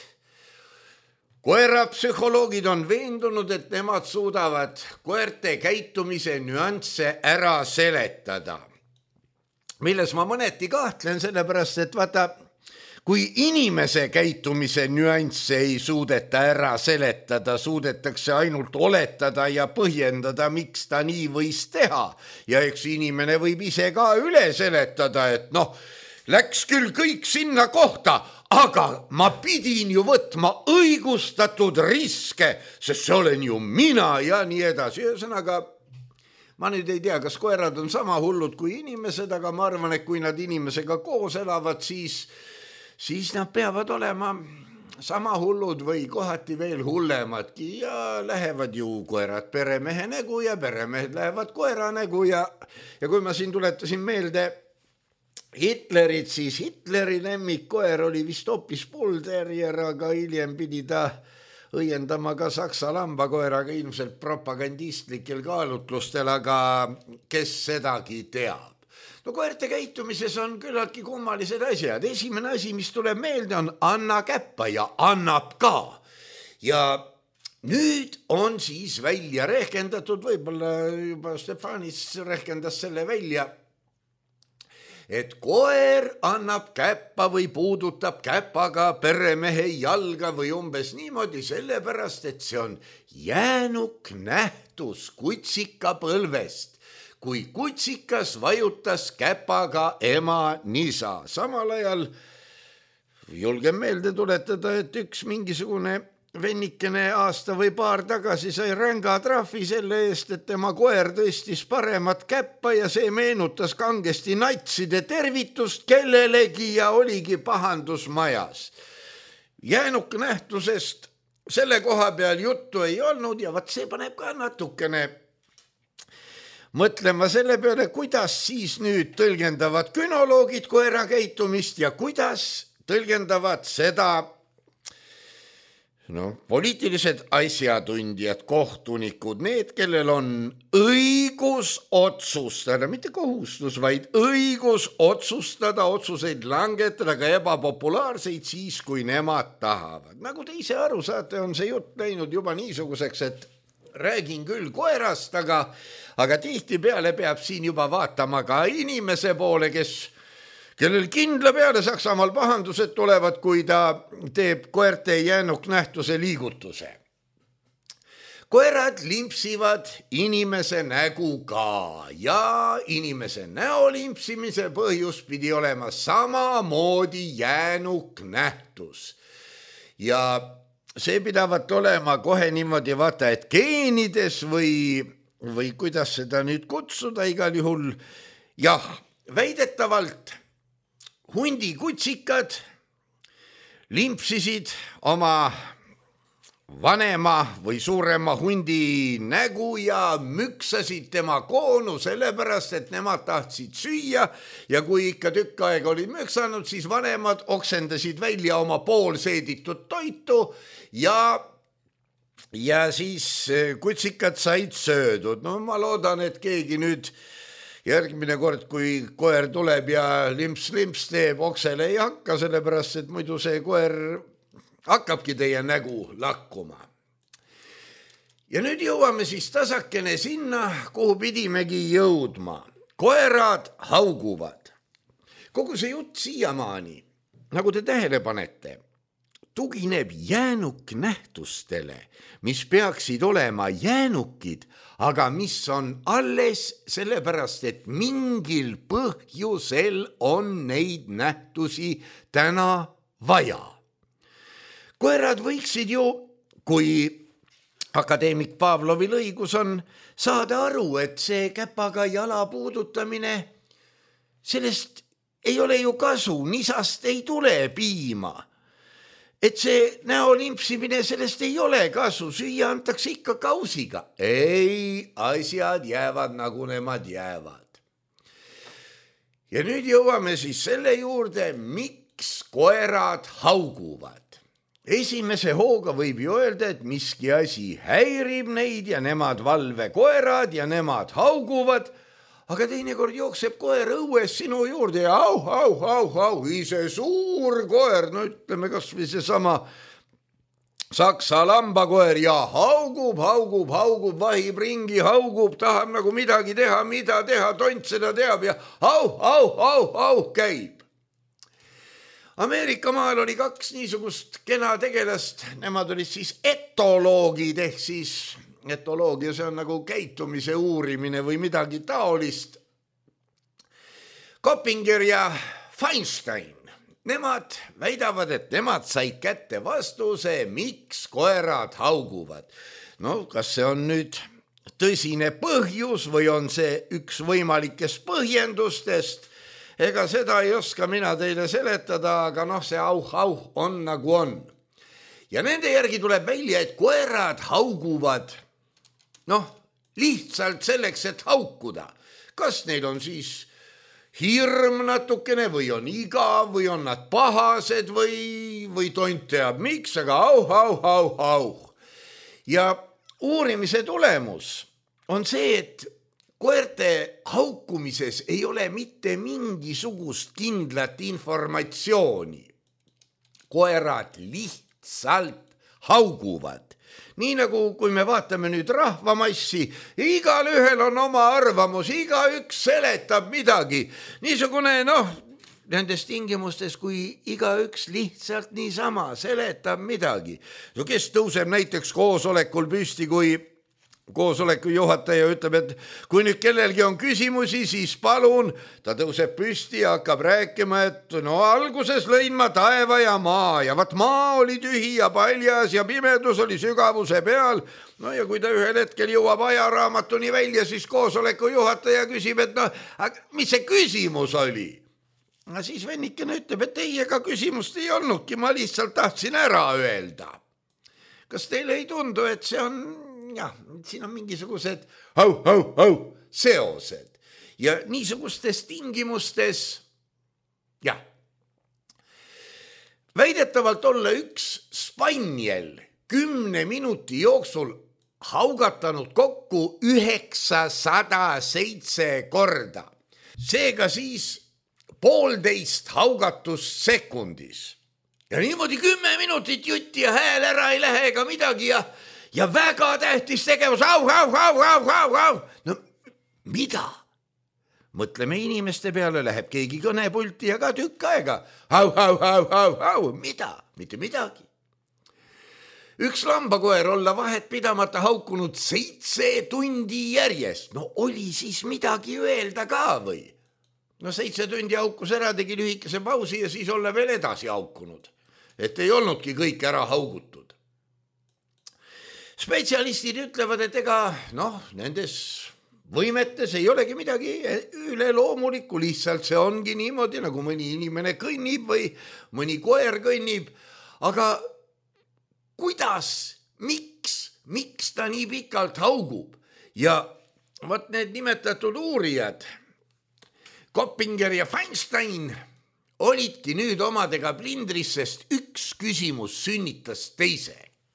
koerapsühholoogid on veendunud, et nemad suudavad koerte käitumise nüansse ära seletada. Milles ma mõneti kahtlen, sellepärast, et vaata, kui inimese käitumise nüansse ei suudeta ära seletada, suudetakse ainult oletada ja põhjendada, miks ta nii võis teha. Ja eks inimene võib ise ka üle seletada, et noh, läks küll kõik sinna kohta, aga ma pidin ju võtma õigustatud riske, sest see olen ju mina ja nii edasi. Ühesõnaga, ma nüüd ei tea, kas koerad on sama hullud kui inimesed, aga ma arvan, et kui nad inimesega koos elavad, siis, siis nad peavad olema sama hullud või kohati veel hullemadki ja lähevad ju koerad peremehe nägu ja peremehed lähevad koera nägu ja, ja kui ma siin tuletasin meelde Hitlerit, siis Hitleri lemmikkoer oli vist hoopis bullterrier, aga hiljem pidi ta õiendama ka Saksa lambakoeraga ilmselt propagandistlikel kaalutlustel, aga kes sedagi teab. No koerte käitumises on küllaltki kummalised asjad. Esimene asi, mis tuleb meelde, on anna käppa ja annab ka. Ja nüüd on siis välja rehkendatud, võib-olla juba Stefanits rehkendas selle välja, et koer annab käppa või puudutab käpaga peremehe jalga või umbes niimoodi sellepärast, et see on jäänuk nähtus kutsika põlvest, kui kutsikas vajutas käpaga ema nisa. Samal ajal julgen meelde tuletada, et üks mingisugune vennikene aasta või paar tagasi sai ränga trahvi selle eest, et tema koer tõstis paremat käppa ja see meenutas kangesti natside tervitust kellelegi ja oligi pahandus majas. Jäänuk nähtusest selle koha peal juttu ei olnud ja vaat see paneb ka natukene mõtlema selle peale, kuidas siis nüüd tõlgendavad künoloogid koera käitumist ja kuidas tõlgendavad seda no, poliitilised asjatundjad, kohtunikud, need, kellel on õigus otsustada, mitte kohustus, vaid õigus otsustada, otsuseid langetada ka ebapopulaarseid siis, kui nemad tahavad. Nagu te ise aru saate, on see jutt läinud juba niisuguseks, et räägin küll koerast, aga, aga tihti peale peab siin juba vaatama ka inimese poole, kes kellel kindla peale Saksamaal pahandused tulevad, kui ta teeb koerte jäänuk nähtuse liigutuse. Koerad limpsivad inimese nägu ka ja inimese näo limpsimise põhjus pidi olema samamoodi jäänuk nähtus. Ja see pidavat olema kohe niimoodi vaata, et geenides või, või kuidas seda nüüd kutsuda igal juhul. Jah, väidetavalt hundi kutsikad limpsisid oma vanema või suurema hundi nägu ja müksasid tema koonu sellepärast, et nemad tahtsid süüa ja kui ikka tükk aega olid müksanud, siis vanemad oksendasid välja oma poolseeditud toitu ja, ja siis kutsikad said söödud. No ma loodan, et keegi nüüd järgmine kord, kui koer tuleb ja limps-limps teeb, oksele ei hakka, sellepärast, et muidu see koer hakkabki teie nägu lakkuma. Ja nüüd jõuame siis tasakene sinna, kuhu pidimegi jõudma. Koerad hauguvad. Kogu see jutt siiamaani, nagu te tähele panete, tugineb jäänuk nähtustele, mis peaksid olema jäänukid, aga mis on alles sellepärast, et mingil põhjusel on neid nähtusi täna vaja. Koerad võiksid ju, kui akadeemik Pavlovil õigus on, saada aru, et see käpaga jala puudutamine, sellest ei ole ju kasu, nisast ei tule piima. Et see näo limpsimine, sellest ei ole kasu, süüa antakse ikka kausiga. Ei, asjad jäävad nagu nemad jäävad. Ja nüüd jõuame siis selle juurde, miks koerad hauguvad. Esimese hooga võib ju öelda, et miski asi häirib neid ja nemad valve koerad ja nemad hauguvad, aga teinekord jookseb koer õues sinu juurde ja au, au, au, au, ise suur koer, no ütleme kas või see sama saksa lambakoer ja haugub, haugub, haugub, vahib ringi, haugub, tahab nagu midagi teha, mida teha, tont seda teab ja au, au, au, au, käib. Ameerika maal oli kaks niisugust kena tegelast, nemad olid siis etoloogid ehk siis etoloogia, see on nagu käitumise uurimine või midagi taolist. Koppinger ja Feinstein, nemad väidavad, et nemad said kätte vastuse, miks koerad hauguvad. No kas see on nüüd tõsine põhjus või on see üks võimalikest põhjendustest? Ega seda ei oska mina teile seletada, aga noh, see auh-auh on nagu on. Ja nende järgi tuleb välja, et koerad hauguvad noh, lihtsalt selleks, et haukuda. Kas neil on siis hirm natukene või on igav või on nad pahased või, või tont teab miks, aga auh, auh, auh, auh. Ja uurimise tulemus on see, et koerte haukumises ei ole mitte mingisugust kindlat informatsiooni. Koerad lihtsalt hauguvad nii nagu kui me vaatame nüüd rahvamassi, igal ühel on oma arvamus, iga üks seletab midagi. Niisugune, noh, nendes tingimustes, kui iga üks lihtsalt niisama seletab midagi. No kes tõuseb näiteks koosolekul püsti, kui koosoleku juhataja ütleb, et kui nüüd kellelgi on küsimusi, siis palun, ta tõuseb püsti ja hakkab rääkima, et no alguses lõin ma taeva ja maa ja vat maa oli tühi ja paljas ja pimedus oli sügavuse peal. No ja kui ta ühel hetkel jõuab ajaraamatuni välja, siis koosoleku juhataja küsib, et no, mis see küsimus oli? No siis vennikene ütleb, et ei, ega küsimust ei olnudki, ma lihtsalt tahtsin ära öelda. Kas teile ei tundu, et see on, jah, siin on mingisugused au, au, au, seosed ja niisugustes tingimustes, jah, väidetavalt olla üks spanjel kümne minuti jooksul haugatanud kokku üheksasada seitse korda. Seega siis poolteist haugatust sekundis. Ja niimoodi kümme minutit jutti ja hääl ära ei lähe ega midagi ja, ja väga tähtis tegevus. Au, au, au, au, au, au. No mida? Mõtleme inimeste peale, läheb keegi kõnepulti ja ka tükk aega. Au, au, au, au, au. Mida? Mitte midagi. Üks lambakoer olla vahet pidamata haukunud seitse tundi järjest. No oli siis midagi öelda ka või? No seitse tundi haukus ära, tegi lühikese pausi ja siis olla veel edasi haukunud. Et ei olnudki kõik ära haugutud. Spetsialistid ütlevad, et ega noh, nendes võimetes ei olegi midagi üleloomulikku, lihtsalt see ongi niimoodi, nagu mõni inimene kõnnib või mõni koer kõnnib. Aga kuidas, miks, miks ta nii pikalt haugub? Ja võt need nimetatud uurijad, Koppinger ja Feinstein, olidki nüüd omadega plindris, sest üks küsimus sünnitas teise.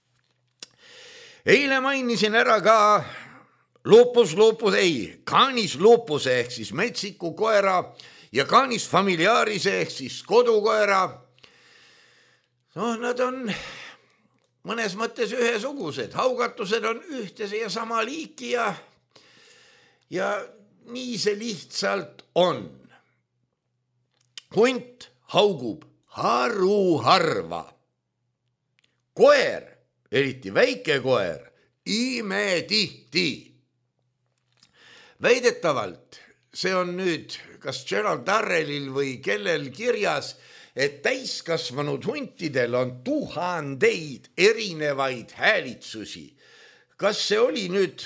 Eile mainisin ära ka lupus, lupus, ei, canis lupuse ehk siis metsiku koera ja canis familiarise ehk siis kodukoera. No nad on mõnes mõttes ühesugused, haugatused on ühtese ja sama liiki ja, ja nii see lihtsalt on. Hunt haugub haruharva. Koer, eriti väike koer, imetihti. Väidetavalt, see on nüüd kas Gerald Darrellil või kellel kirjas, et täiskasvanud huntidel on tuhandeid erinevaid häälitsusi. Kas see oli nüüd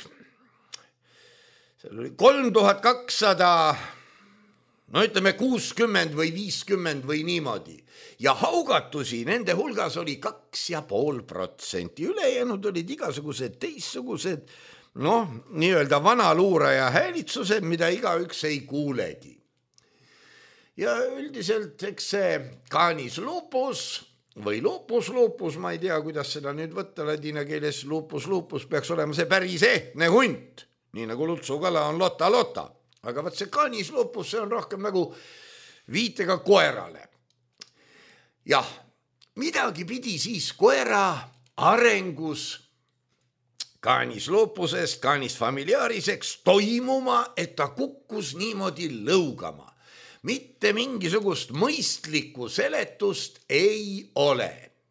kolm tuhat kakssada, no ütleme kuuskümmend või viiskümmend või niimoodi. Ja haugatusi nende hulgas oli kaks ja pool protsenti. Ülejäänud olid igasugused teissugused, noh, nii-öelda vanaluuraja häälitsused, mida igaüks ei kuulegi. Ja üldiselt, eks see canis lupus või lupus, lupus, ma ei tea, kuidas seda nüüd võtta ladina keeles, lupus, lupus peaks olema see päris ehtne hunt. Nii nagu lutsukala on lota, lota. Aga võt see canis lupus, see on rohkem nagu viitega koerale. Jah, midagi pidi siis koera arengus canis lupusest, canis familiariseks toimuma, et ta kukkus niimoodi lõugama. Mitte mingisugust mõistlikku seletust ei ole.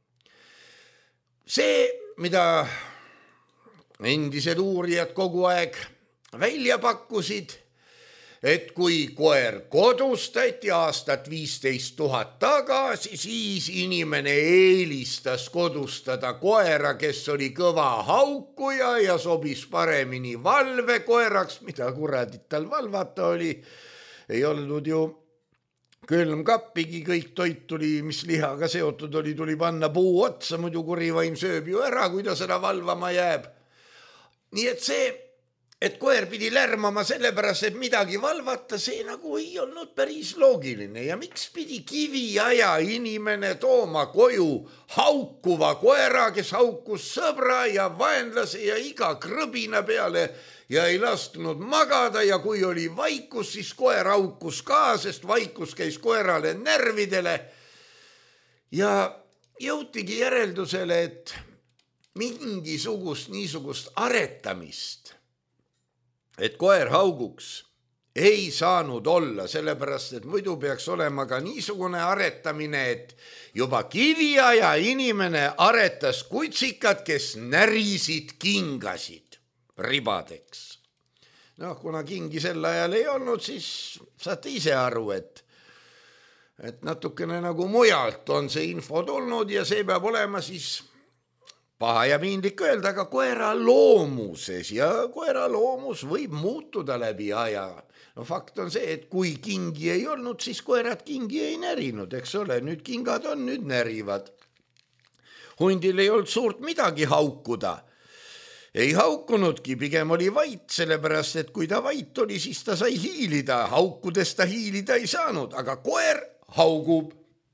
See, mida endised uurijad kogu aeg välja pakkusid, et kui koer kodustati aastat viisteist tuhat tagasi, siis inimene eelistas kodustada koera, kes oli kõva haukuja ja sobis paremini valvekoeraks, mida kuradit tal valvata oli. Ei olnud ju külmkappigi, kõik toit tuli, mis lihaga seotud oli, tuli panna puu otsa, muidu kurivaim sööb ju ära, kui ta seda valvama jääb. Nii et see, et koer pidi lärmama sellepärast, et midagi valvata, see nagu ei olnud päris loogiline. Ja miks pidi kiviaja inimene tooma koju haukuva koera, kes haukus sõbra ja vaenlase ja iga krõbina peale ja ei lastunud magada ja kui oli vaikus, siis koer haukus ka, sest vaikus käis koerale närvidele. Ja jõutigi järeldusele, et mingisugust niisugust aretamist, et koer hauguks, ei saanud olla, sellepärast, et muidu peaks olema ka niisugune aretamine, et juba kiviaja inimene aretas kutsikat, kes närisid kingasid ribadeks. Noh, kuna kingi sel ajal ei olnud, siis saate ise aru, et, et natukene nagu mujalt on see info tulnud ja see peab olema siis paha ja piinlik öelda, aga koera loomuses ja koera loomus võib muutuda läbi aja. No fakt on see, et kui kingi ei olnud, siis koerad kingi ei närinud, eks ole, nüüd kingad on, nüüd närivad. Hundil ei olnud suurt midagi haukuda. Ei haukunudki, pigem oli vait, sellepärast, et kui ta vait oli, siis ta sai hiilida, haukudes ta hiilida ei saanud, aga koer haugub.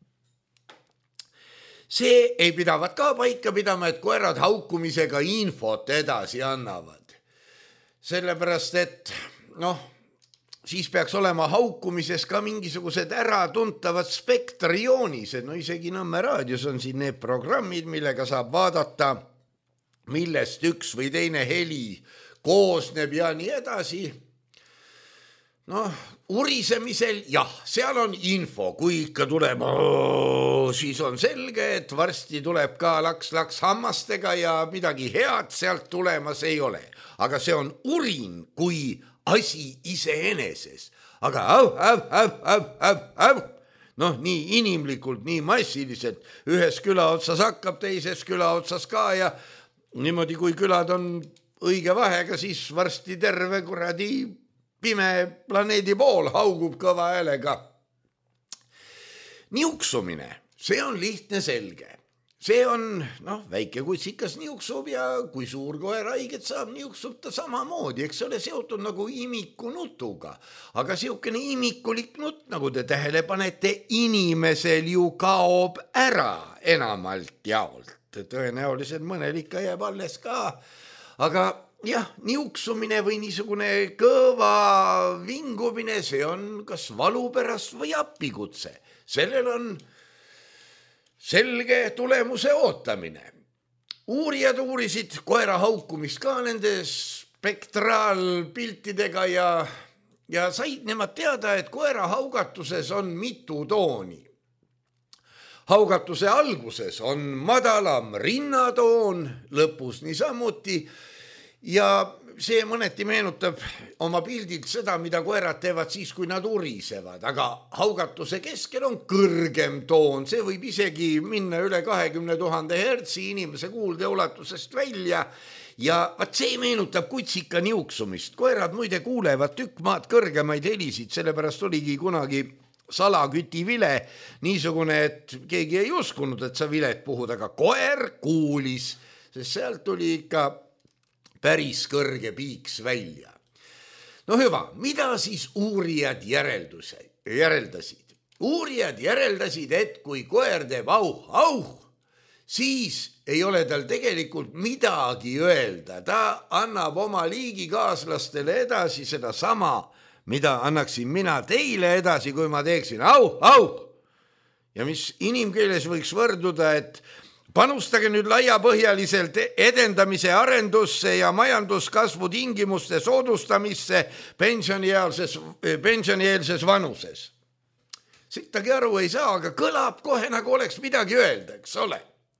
See ei pidavat ka paika pidama, et koerad haukumisega infot edasi annavad. Sellepärast, et noh, siis peaks olema haukumises ka mingisugused äratuntavad spektrajoonised. No isegi Nõmme raadios on siin need programmid, millega saab vaadata, millest üks või teine heli koosneb ja nii edasi. Noh, urisemisel, jah, seal on info, kui ikka tuleb, oo, siis on selge, et varsti tuleb ka laks-laks hammastega ja midagi head sealt tulemas ei ole. Aga see on urin, kui asi iseeneses, aga au, au, au, au, au, au. Noh, nii inimlikult, nii massiliselt, ühes küla otsas hakkab, teises küla otsas ka ja niimoodi, kui külad on õige vahega, siis varsti terve kuradi pime planeedi pool haugub kõva häälega. Niuksumine, see on lihtne selge. See on, noh, väike kutsikas niuksub ja kui suur koer haiget saab, niuksub ta samamoodi, eks ole seotud nagu imiku nutuga. Aga siukene imikulik nutt, nagu te tähele panete, inimesel ju kaob ära enamalt jaolt. Tõenäoliselt mõnel ikka jääb alles ka. Aga jah, niuksumine või niisugune kõva vingumine, see on kas valupärast või appikutse. Sellel on selge tulemuse ootamine. Uurijad uurisid koera haukumist ka nende spektraalpiltidega ja, ja said nemad teada, et koera haugatuses on mitu tooni. Haugatuse alguses on madalam rinnatoon, lõpus niisamuti ja see mõneti meenutab oma pildilt seda, mida koerad teevad siis, kui nad urisevad, aga haugatuse keskel on kõrgem toon, see võib isegi minna üle kahekümne tuhande hertsi inimese kuuldeulatusest välja ja vaat see meenutab kutsika niuksumist. Koerad muide kuulevad tükk maad kõrgemaid helisid, sellepärast oligi kunagi salaküti vile niisugune, et keegi ei uskunud, et sa vilet puhud, aga koer kuulis, sest sealt tuli ikka päris kõrge piiks välja. No hüva, mida siis uurijad järeldasid? Uurijad järeldasid, et kui koer teeb auh, auh, siis ei ole tal tegelikult midagi öelda. Ta annab oma liigikaaslastele edasi seda sama, mida annaksin mina teile edasi, kui ma teeksin auh, auh. Ja mis inimkeeles võiks võrduda, et panustage nüüd laiapõhjaliselt edendamise arendusse ja majanduskasvu tingimuste soodustamisse pensionieelses, pensionieelses vanuses. Sittagi aru ei saa, aga kõlab kohe nagu oleks midagi öelda, eks ole.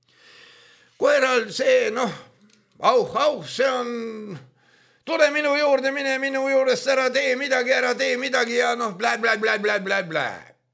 Koeral see, noh, auh, auh, see on, tule minu juurde, mine minu juurest, ära tee midagi, ära tee midagi ja noh, blä, blä, blä, blä, blä, blä.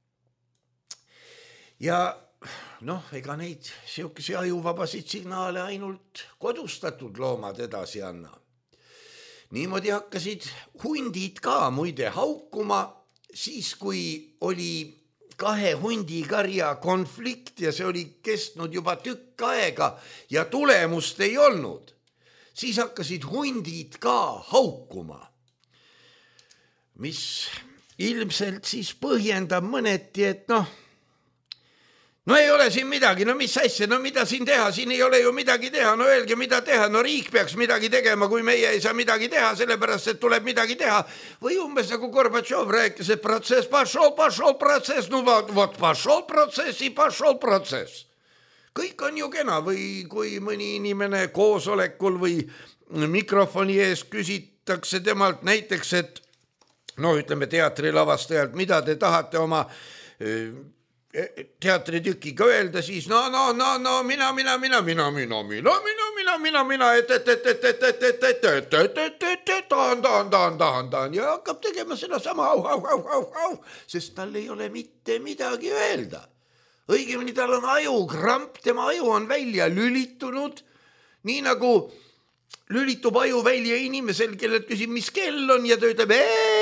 Ja noh, ega neid siukesi ajuvabasid signaale ainult kodustatud loomad edasi anna. Niimoodi hakkasid hundid ka muide haukuma siis, kui oli kahe hundikarja konflikt ja see oli kestnud juba tükk aega ja tulemust ei olnud. Siis hakkasid hundid ka haukuma, mis ilmselt siis põhjendab mõneti, et noh, no ei ole siin midagi, no mis asja, no mida siin teha, siin ei ole ju midagi teha, no öelge mida teha, no riik peaks midagi tegema, kui meie ei saa midagi teha, sellepärast, et tuleb midagi teha. Või umbes nagu Gorbatšov rääkis, et protsess, pašol, pašol protsess, no vot, vot pašol protsess, i pašol protsess. kõik on ju kena või kui mõni inimene koosolekul või mikrofoni ees küsitakse temalt näiteks, et no ütleme teatrilavastajalt, mida te tahate oma teatritükiga öelda, siis no, no, no, no, mina, mina, mina, mina, mina, mina, mina, mina, mina, mina, et, et, et, et, et, et, et, et, et, et, et, et, et, tahan, tahan, tahan, tahan, tahan ja hakkab tegema seda sama au, au, au, au, au, sest tal ei ole mitte midagi öelda. Õigemini tal on ajukramp, tema aju on välja lülitunud, nii nagu lülitub aju välja inimesel, kellelt küsib, mis kell on ja ta ütleb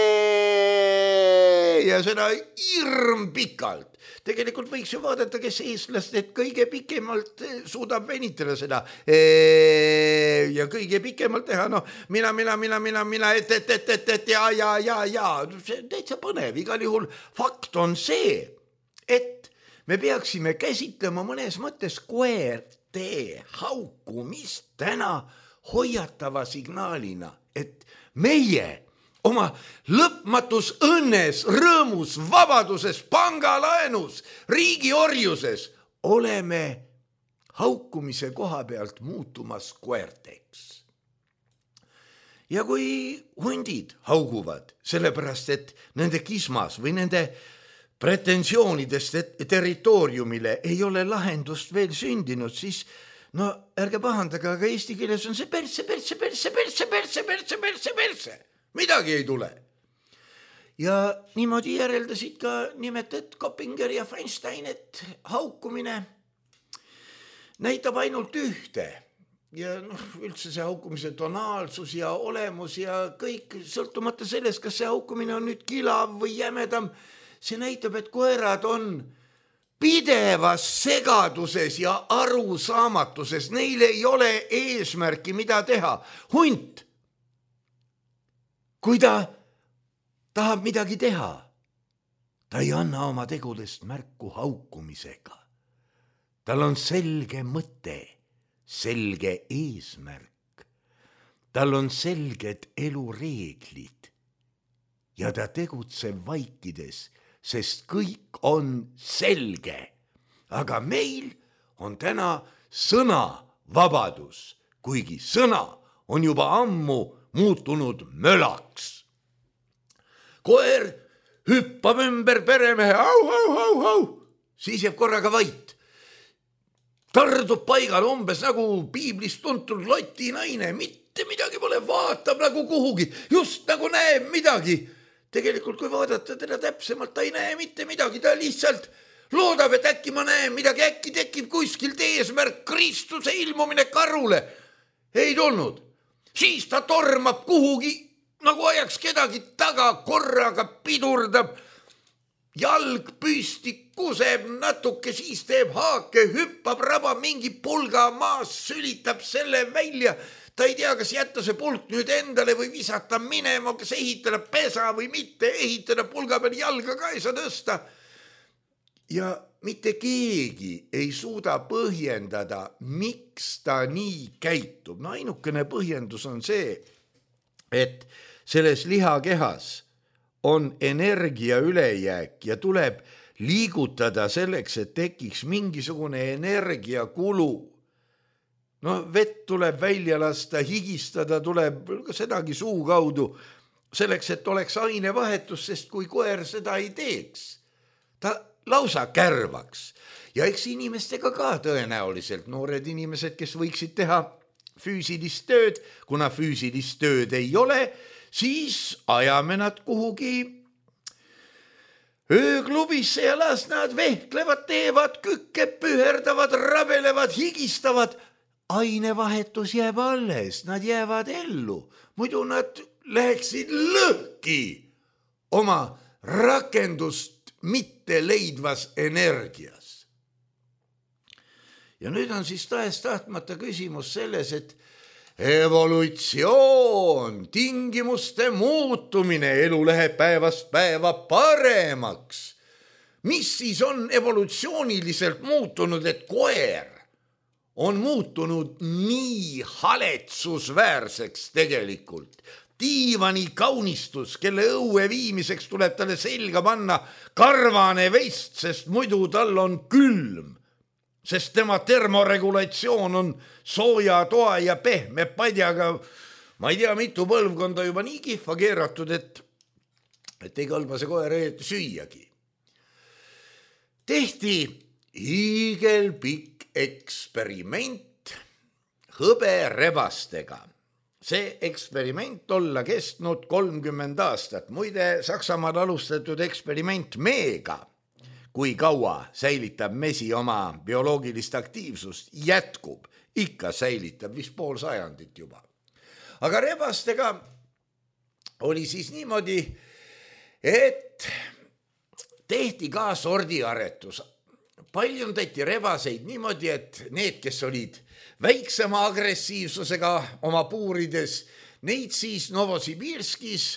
eee ja seda hirm pikalt. Tegelikult võiks ju vaadata, kes eestlased kõige pikemalt suudab venitada seda eee ja kõige pikemalt teha, no mina, mina, mina, mina, mina, et, et, et, et, et ja, ja, ja, ja, see täitsa põnev. Igal juhul fakt on see, et me peaksime käsitlema mõnes mõttes koerte haukumist täna hoiatava signaalina, et meie oma lõpmatus õnnes, rõõmus, vabaduses, pangalaenus, riigiorjuses oleme haukumise koha pealt muutumas koerteks. Ja kui hundid hauguvad, sellepärast et nende kismas või nende pretensioonidest territooriumile ei ole lahendust veel sündinud, siis no ärge pahandage, aga eesti keeles on see perse, perse, perse, perse, perse, perse, perse, perse. Midagi ei tule. Ja niimoodi järeldasid ka nimetet Koppinger ja Feinstein, et haukumine näitab ainult ühte. Ja noh, üldse see haukumise tonaalsus ja olemus ja kõik sõltumata sellest, kas see haukumine on nüüd kilav või jämedam, see näitab, et koerad on pidevas segaduses ja arusaamatuses. Neil ei ole eesmärki, mida teha. Hunt, kui ta tahab midagi teha, ta ei anna oma tegudest märku haukumisega. Tal on selge mõte, selge eesmärk. Tal on selged elureeglid ja ta tegutseb vaikides, sest kõik on selge. Aga meil on täna sõnavabadus, kuigi sõna on juba ammu muutunud mölaks. Koer hüppab ümber peremehe, au, au, au, au, siis jääb korraga vait. Tardub paigal umbes nagu piiblist tuntud Loti naine, mitte midagi pole, vaatab nagu kuhugi, just nagu näeb midagi. Tegelikult kui vaadata teda täpsemalt, ta ei näe mitte midagi, ta lihtsalt loodab, et äkki ma näen midagi, äkki tekib kuskilt eesmärk, Kristuse ilmumine karule. Ei tulnud. Siis ta tormab kuhugi, nagu ajaks kedagi taga, korraga pidurdab, jalg püsti, kuseb natuke, siis teeb haake, hüppab, rabab mingi pulga maas, sülitab selle välja. Ta ei tea, kas jätta see pulk nüüd endale või visata minema, kas ehitada pesa või mitte ehitada, pulga peal jalga ka ei saa tõsta. Ja mitte keegi ei suuda põhjendada, miks ta nii käitub. No ainukene põhjendus on see, et selles lihakehas on energia ülejääk ja tuleb liigutada selleks, et tekiks mingisugune energiakulu. No vett tuleb välja lasta, higistada tuleb sedagi suu kaudu, selleks, et oleks ainevahetus, sest kui koer seda ei teeks, ta lausa kärvaks. Ja eks inimestega ka tõenäoliselt noored inimesed, kes võiksid teha füüsilist tööd, kuna füüsilist tööd ei ole, siis ajame nad kuhugi ööklubisse ja las nad vehklevad, teevad kükke, püherdavad, rabelevad, higistavad. Ainevahetus jääb alles, nad jäävad ellu, muidu nad läheksid lõhki oma rakendust mitte leidvas energias. Ja nüüd on siis tahes tahtmata küsimus selles, et evolutsioon, tingimuste muutumine, elu läheb päevast päeva paremaks. Mis siis on evolutsiooniliselt muutunud, et koer on muutunud nii haletsusväärseks tegelikult? Tiivani kaunistus, kelle õue viimiseks tuleb talle selga panna karvane veist, sest muidu tal on külm. sest tema termoregulatsioon on sooja, toa ja pehme padjaga, ma ei tea, mitu põlvkonda juba nii kihva keeratud, et, et ei kõlba see koer õieti süüagi. Tehti hiigelpikk eksperiment hõberebastega. See eksperiment olla kestnud kolmkümmend aastat. Muide, Saksamaal alustatud eksperiment meega, kui kaua säilitab mesi oma bioloogilist aktiivsust, jätkub, ikka säilitab vist pool sajandit juba. Aga rebastega oli siis niimoodi, et tehti ka sordiaretus. Paljundati rebaseid niimoodi, et need, kes olid väiksema agressiivsusega oma puurides, neid siis Novosibirskis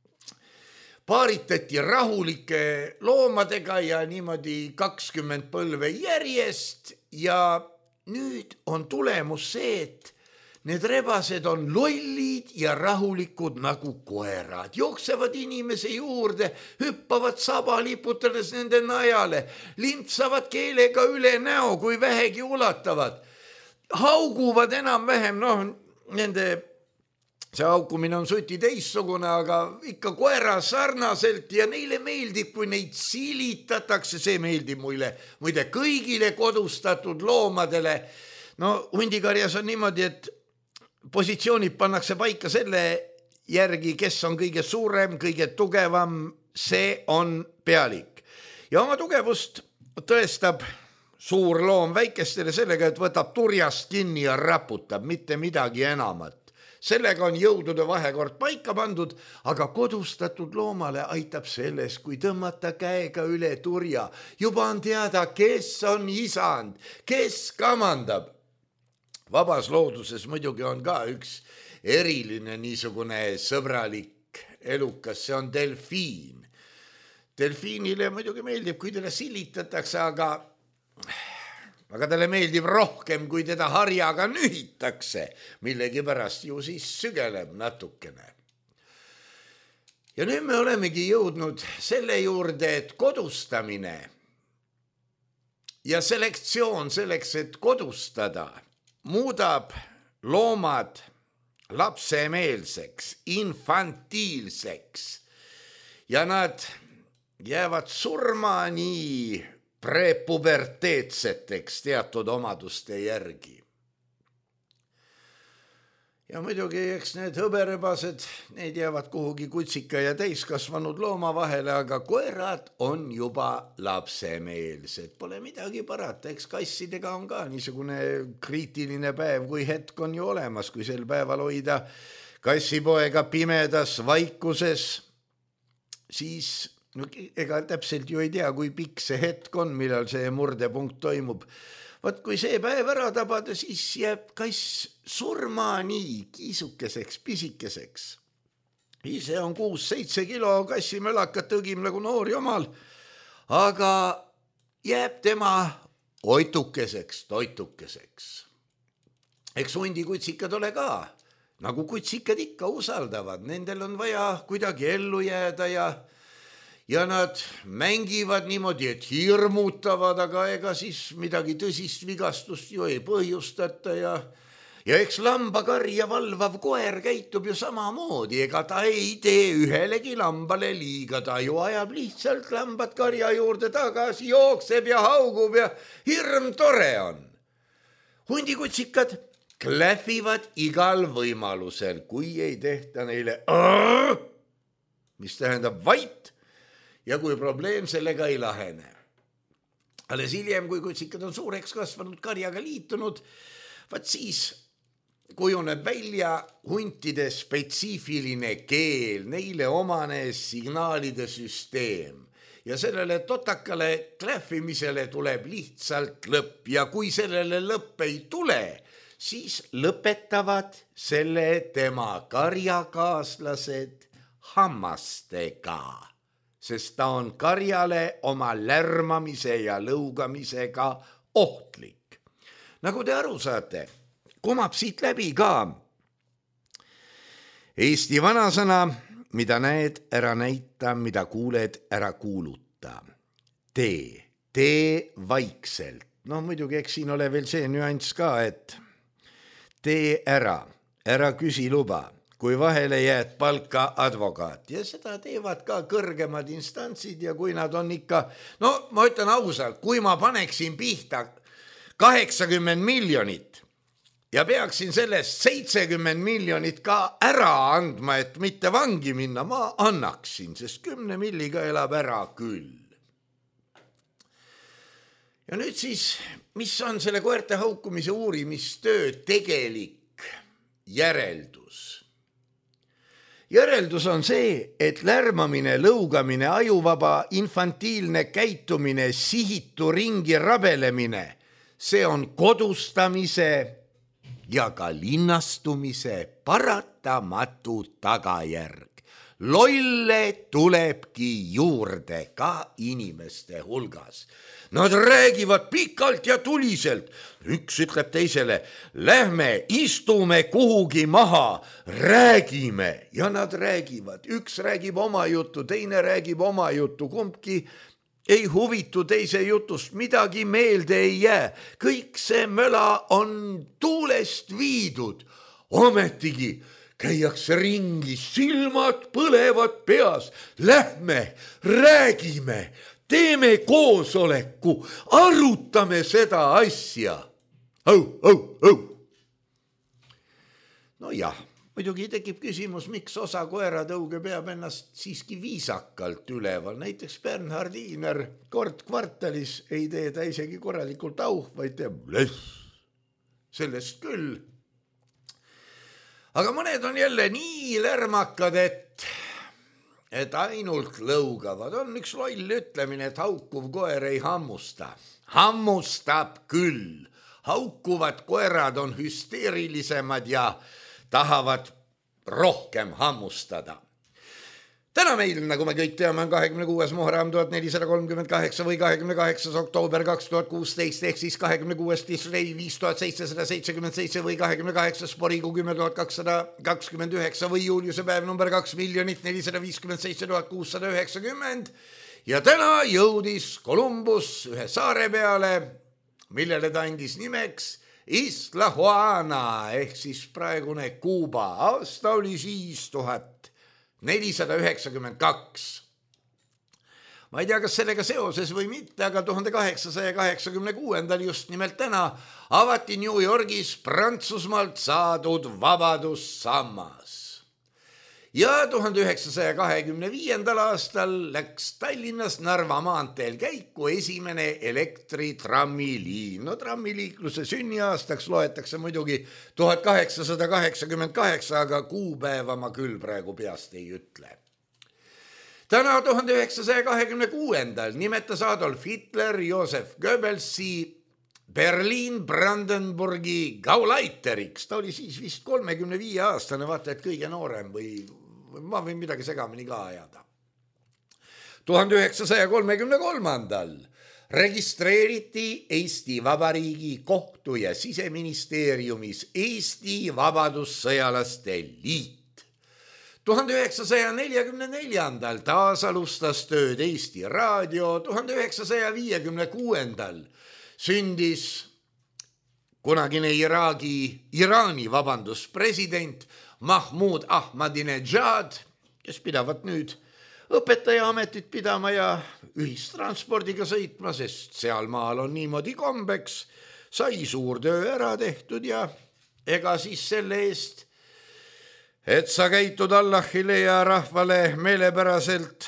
paaritati rahulike loomadega ja niimoodi kakskümmend põlve järjest ja nüüd on tulemus see, et need rebased on lollid ja rahulikud nagu koerad. Jooksevad inimese juurde, hüppavad saba liputades nende najale, lintsavad keelega üle näo, kui vähegi ulatavad. Hauguvad enam-vähem, noh, nende see haukumine on suti teissugune, aga ikka koera sarnaselt ja neile meeldib, kui neid silitatakse, see meeldib mulle, muide kõigile kodustatud loomadele. No hundikarjas on niimoodi, et positsioonid pannakse paika selle järgi, kes on kõige suurem, kõige tugevam, see on pealik. Ja oma tugevust tõestab suur loom väikestele sellega, et võtab turjast kinni ja raputab, mitte midagi enamat. Sellega on jõudude vahekord paika pandud, aga kodustatud loomale aitab selles, kui tõmmata käega üle turja. Juba on teada, kes on isand, kes kamandab. Vabas looduses muidugi on ka üks eriline niisugune sõbralik elukas, see on delfiin. Delfiinile muidugi meeldib, kui teda silitatakse, aga... aga talle meeldib rohkem, kui teda harjaga nühitakse, millegi pärast ju siis sügeleb natukene. Ja nüüd me olemegi jõudnud selle juurde, et kodustamine ja selektsioon selleks, et kodustada, muudab loomad lapsemeelseks, infantiilseks ja nad jäävad surma nii prepuberteetseteks teatud omaduste järgi. Ja muidugi, eks need hõberebased, need jäävad kuhugi kutsika ja täiskasvanud looma vahele, aga koerad on juba lapsemeelsed. Pole midagi parata, eks kassidega on ka niisugune kriitiline päev, kui hetk on ju olemas, kui sel päeval hoida kassipoega pimedas vaikuses, siis no, ega täpselt ju ei tea, kui pikk see hetk on, millal see murdepunkt toimub. Vaat kui see päev ära tabada, siis jääb kass surma nii kiisukeseks, pisikeseks. Ise on kuus-seitse kilo kassimölakat tõgim nagu noori omal, aga jääb tema oitukeseks, toitukeseks. Eks hundi kutsikad ole ka, nagu kutsikad ikka usaldavad, nendel on vaja kuidagi ellu jääda ja Ja nad mängivad niimoodi, et hirmutavad, aga ega siis midagi tõsist vigastust ju ei põhjustata ja, ja eks lambakarja valvav koer käitub ju samamoodi, ega ta ei tee ühelegi lambale liiga, ta ju ajab lihtsalt lambad karja juurde tagasi, jookseb ja haugub ja hirm tore on. Hundikutsikad klähvivad igal võimalusel, kui ei tehta neile õõ, mis tähendab vait, ja kui probleem sellega ei lahene. Alles hiljem, kui kutsikad on suureks kasvanud karjaga liitunud, vaat siis kujuneb välja huntide spetsiifiline keel, neile omane signaalide süsteem. Ja sellele totakale klähvimisele tuleb lihtsalt lõpp ja kui sellele lõpp ei tule, siis lõpetavad selle tema karjakaaslased hammastega. Sest ta on karjale oma lärmamise ja lõugamisega ohtlik. Nagu te aru saate, kumab siit läbi ka Eesti vanasõna, mida näed, ära näita, mida kuuled, ära kuuluta. Tee, tee vaikselt, noh muidugi eks siin ole veel see nüanss ka, et tee ära, ära küsi luba, kui vahele jääd palka advokaat ja seda teevad ka kõrgemad instantsid ja kui nad on ikka, no ma ütlen ausalt, kui ma paneksin pihta kaheksakümmend miljonit ja peaksin sellest seitsekümmend miljonit ka ära andma, et mitte vangi minna, ma annaksin, sest kümne milliga elab ära küll. Ja nüüd siis, mis on selle koerte haukumise uurimistöö tegelik järeldus? Järeldus on see, et lärmamine, lõugamine, ajuvaba, infantiilne käitumine, sihitu ringi rabelemine, see on kodustamise ja ka linnastumise paratamatu tagajärg. Lolle tulebki juurde ka inimeste hulgas. Nad räägivad pikalt ja tuliselt. Üks ütleb teisele, lähme, istume kuhugi maha, räägime. Ja nad räägivad. Üks räägib oma juttu, teine räägib oma juttu. Kumbki ei huvitu teise jutust, midagi meelde ei jää. Kõik see möla on tuulest viidud. Ometigi käiakse ringi, silmad põlevad peas. Lähme, räägime, teeme koosoleku, arutame seda asja. Au, au, au. No jah, muidugi tekib küsimus, miks osa koeratõuge peab ennast siiski viisakalt üleval. Näiteks Bernhard Ihner kord kvartalis ei tee ta isegi korralikult auh, vaid teeb less. Sellest küll. Aga mõned on jälle nii lärmakad, et, et ainult lõugavad. On üks loll ütlemine, et haukuv koer ei hammusta. Hammustab küll. Haukuvad koerad on hüsteerilisemad ja tahavad rohkem hammustada. Täna meil, nagu me kõik teame, on kahekümne kuues Muharram tuhat nelisada kolmkümmend kaheksa või kahekümne kaheksas oktoober kaks tuhat kuusteist ehk siis kahekümne kuues Tishrei viis tuhat seitsesada seitsekümmend seitse või kahekümne kaheksas Porigu kümme tuhat kakssada kakskümmend üheksa või juuliuse päev number kaks miljonit nelisada viiskümmend seitse tuhat kuussada üheksakümmend. Ja täna jõudis Columbus ühe saare peale, millele ta andis nimeks Isla Juana ehk siis praegune Kuuba. Aasta oli siis tuhat nelisada üheksakümmend kaks. Ma ei tea, kas sellega seoses või mitte, aga tuhande kaheksasaja kaheksakümne kuuendal just nimelt täna avati New Yorgis Prantsusmaalt saadud vabadussammas. Ja tuhande üheksasaja kahekümne viiendal aastal läks Tallinnas Narva maanteel käiku esimene elektritrammiliin. No trammiliikluse sünniaastaks loetakse muidugi tuhat kaheksasada kaheksakümmend kaheksa, aga kuupäeva ma küll praegu peast ei ütle. Täna tuhande üheksasaja kahekümne kuuendal nimetas Adolf Hitler Josef Goebbelsi Berliin Brandenburgi Gaulaiteriks. Ta oli siis vist kolmekümne viie aastane, vaata, et kõige noorem või ma võin midagi segamini ka ajada. tuhande üheksasaja kolmekümne kolmandal registreeriti Eesti Vabariigi kohtu- ja siseministeeriumis Eesti Vabadussõjalaste Liit. tuhande üheksasaja neljakümne neljandal taas alustas tööd Eesti Raadio. tuhande üheksasaja viiekümne kuuendal sündis kunagine Iraagi, Iraani vabandus president Mahmoud Ahmadinejad, kes pidavat nüüd õpetaja ametit pidama ja ühistranspordiga sõitma, sest seal maal on niimoodi kombeks, sai suur töö ära tehtud ja ega siis selle eest, et sa käitud Allahile ja rahvale meelepäraselt,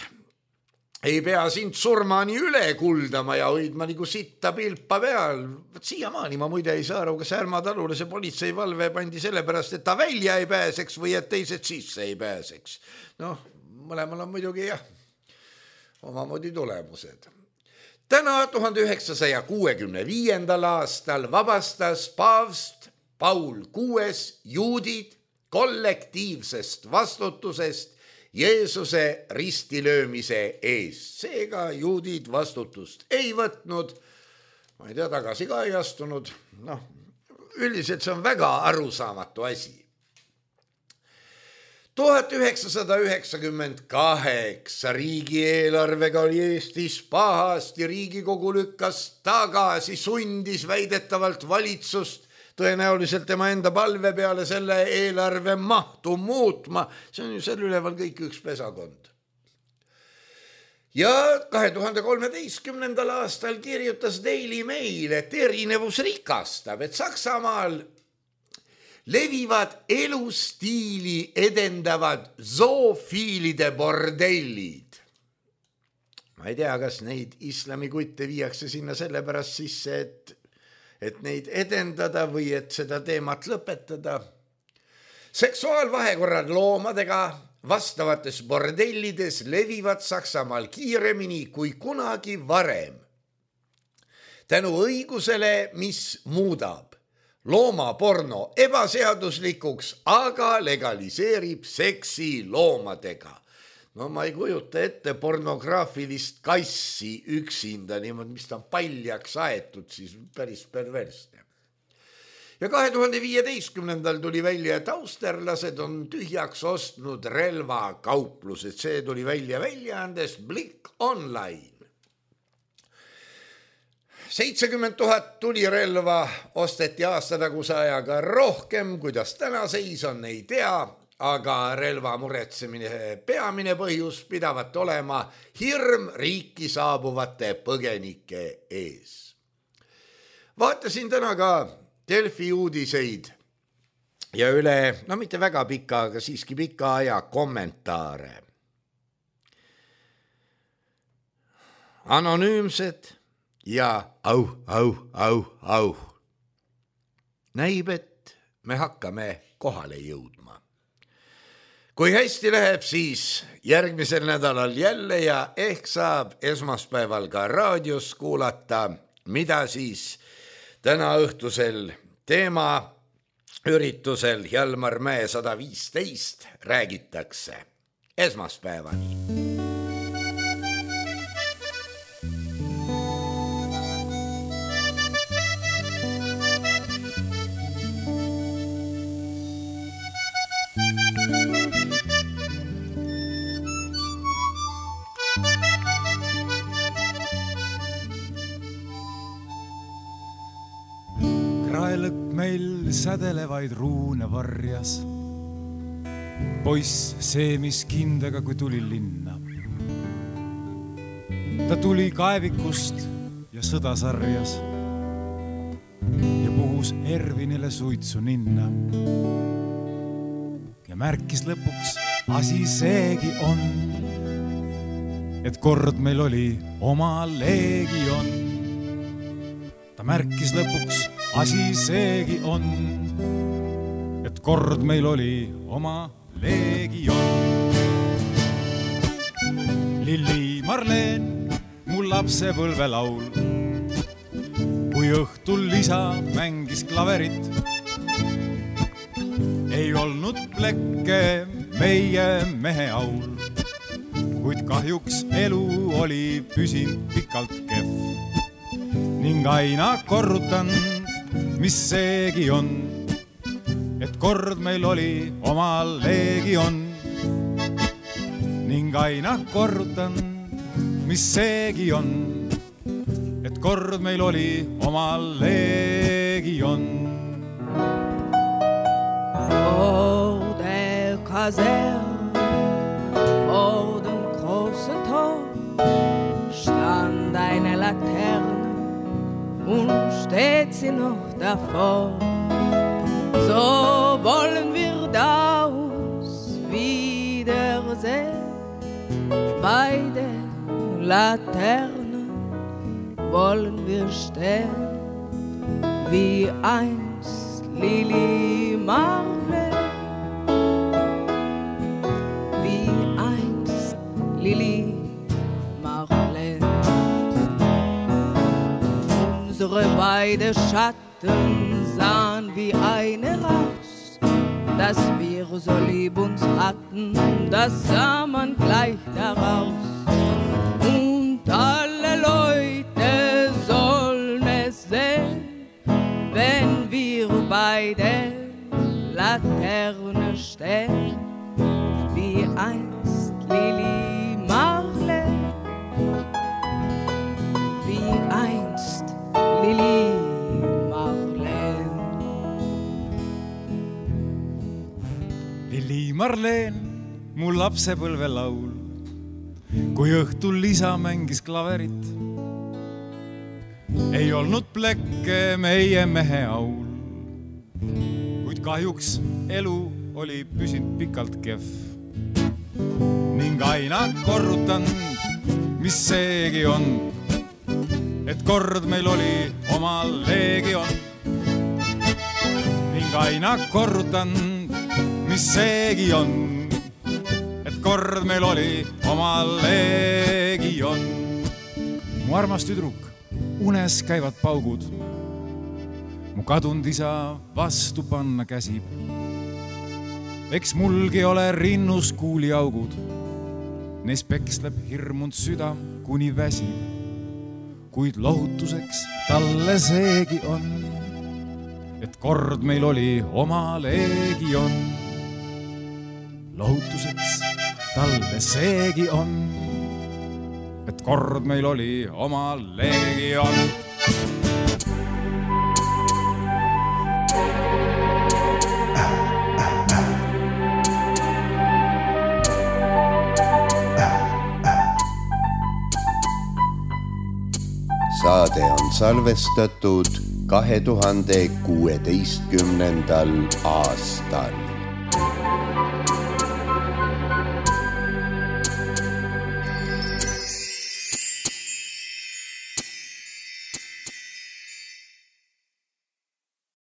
ei pea sind surmani üle kuldama ja hoidma nagu sitta pilpa peal. Siiamaani ma muide ei saa aru, kas Härmatalule see politseivalve pandi sellepärast, et ta välja ei pääseks või et teised sisse ei pääseks. Noh, mõlemal on muidugi jah, omamoodi tulemused. Täna tuhande üheksasaja kuuekümne viiendal aastal vabastas paavst Paul kuues juudid kollektiivsest vastutusest Jeesuse ristilöömise eest. Seega juudid vastutust ei võtnud, ma ei tea, tagasi ka ei astunud. Noh, üldiselt see on väga arusaamatu asi. tuhat üheksasada üheksakümmend kaheksa riigieelarvega oli Eestis pahasti, Riigikogu lükkas tagasi, sundis väidetavalt valitsust tõenäoliselt tema enda palve peale selle eelarve mahtu muutma. See on ju seal üleval kõik üks pesakond. Ja kahe tuhande kolmeteistkümnendal aastal kirjutas Daily Mail, et erinevus rikastab, et Saksamaal levivad elustiili edendavad zoofiilide bordellid. Ma ei tea, kas neid islamikutte viiakse sinna sellepärast sisse, et, et neid edendada või et seda teemat lõpetada. Seksuaalvahekorrad loomadega vastavates bordellides levivad Saksamaal kiiremini kui kunagi varem. Tänu õigusele, mis muudab loomaporno ebaseaduslikuks, aga legaliseerib seksi loomadega. No ma ei kujuta ette pornograafilist kassi üksinda, niimoodi, mis ta on paljaks aetud, siis päris perversne. Ja kahe tuhande viieteistkümnendal tuli välja, et austerlased on tühjaks ostnud relvakauplused. See tuli välja väljaandes Blick Online. seitsekümmend tuhat tulirelva osteti aastataguse ajaga rohkem, kuidas täna seis on, ei tea, aga relva muretsemine peamine põhjus pidavat olema hirm riiki saabuvate põgenike ees. Vaatasin täna ka Delfi uudiseid ja üle, no mitte väga pika, aga siiski pika aja kommentaare. Anonüümsed ja au, au, au, au. Näib, et me hakkame kohale jõudma. Kui hästi läheb, siis järgmisel nädalal jälle ja ehk saab esmaspäeval ka raadios kuulata, mida siis täna õhtusel teema üritusel Hjalmar Mäe sada viisteist räägitakse. Esmaspäevani. Kraelõkk meil sädelevaid ruune varjas. Poiss seemis kindega, kui tuli linna. Ta tuli kaevikust ja sõda sarjas ja puhus Ervinile suitsu ninna. Ja märkis lõpuks, asi seegi on, et kord meil oli oma leegion. Ta märkis lõpuks, asi seegi on, et kord meil oli oma leegion. Lilli Marleen, mul lapsepõlve laul, kui õhtul isa mängis klaverit, ei olnud plekke meie mehe aul, kuid kahjuks elu oli püsinud pikalt kehv. Ning aina korrutan, mis seegi on, et kord meil oli oma leegion. Ning aina korrutan, mis seegi on, et kord meil oli oma leegion. Vor der Kaserne, vor dem großen Tor, stand eine Laterne und steht sie noch davor. So wollen wir da uns wiedersehen, bei der Laterne wollen wir stehen, wie einst Lili Marleen, wie einst Lili Marleen. Unsere beide Schatten sahen wie eine raus, dass wir so lieb uns hatten, das sah man gleich daraus. Und alle Leute sollen es sehen, wenn wir bei der Laterne stehen, einst Lili Marleen, wie einst Lili Marleen. Lili Marleen, mu lapsepõlve laul, kui õhtul isa mängis klaverit. Ei olnud plekke meie mehe aul, kuid kahjuks elu oli püsinud pikalt kehv. Ning aina korrutan, mis seegi on, et kord meil oli oma leegion. Ning aina korrutan, mis seegi on, et kord meil oli oma leegion. Mu armas tüdruk, unes käivad paugud, mu kadunud isa vastu panna käsib. Eks mulgi ole rinnus kuuliaugud, neis peksleb hirmunud südam kuni väsib. Kuid lohutuseks talle seegi on, et kord meil oli oma leegion. Lohutuseks talle seegi on, et kord meil oli oma leegion. Saade on salvestatud kahe tuhande kuueteistkümnendal aastal.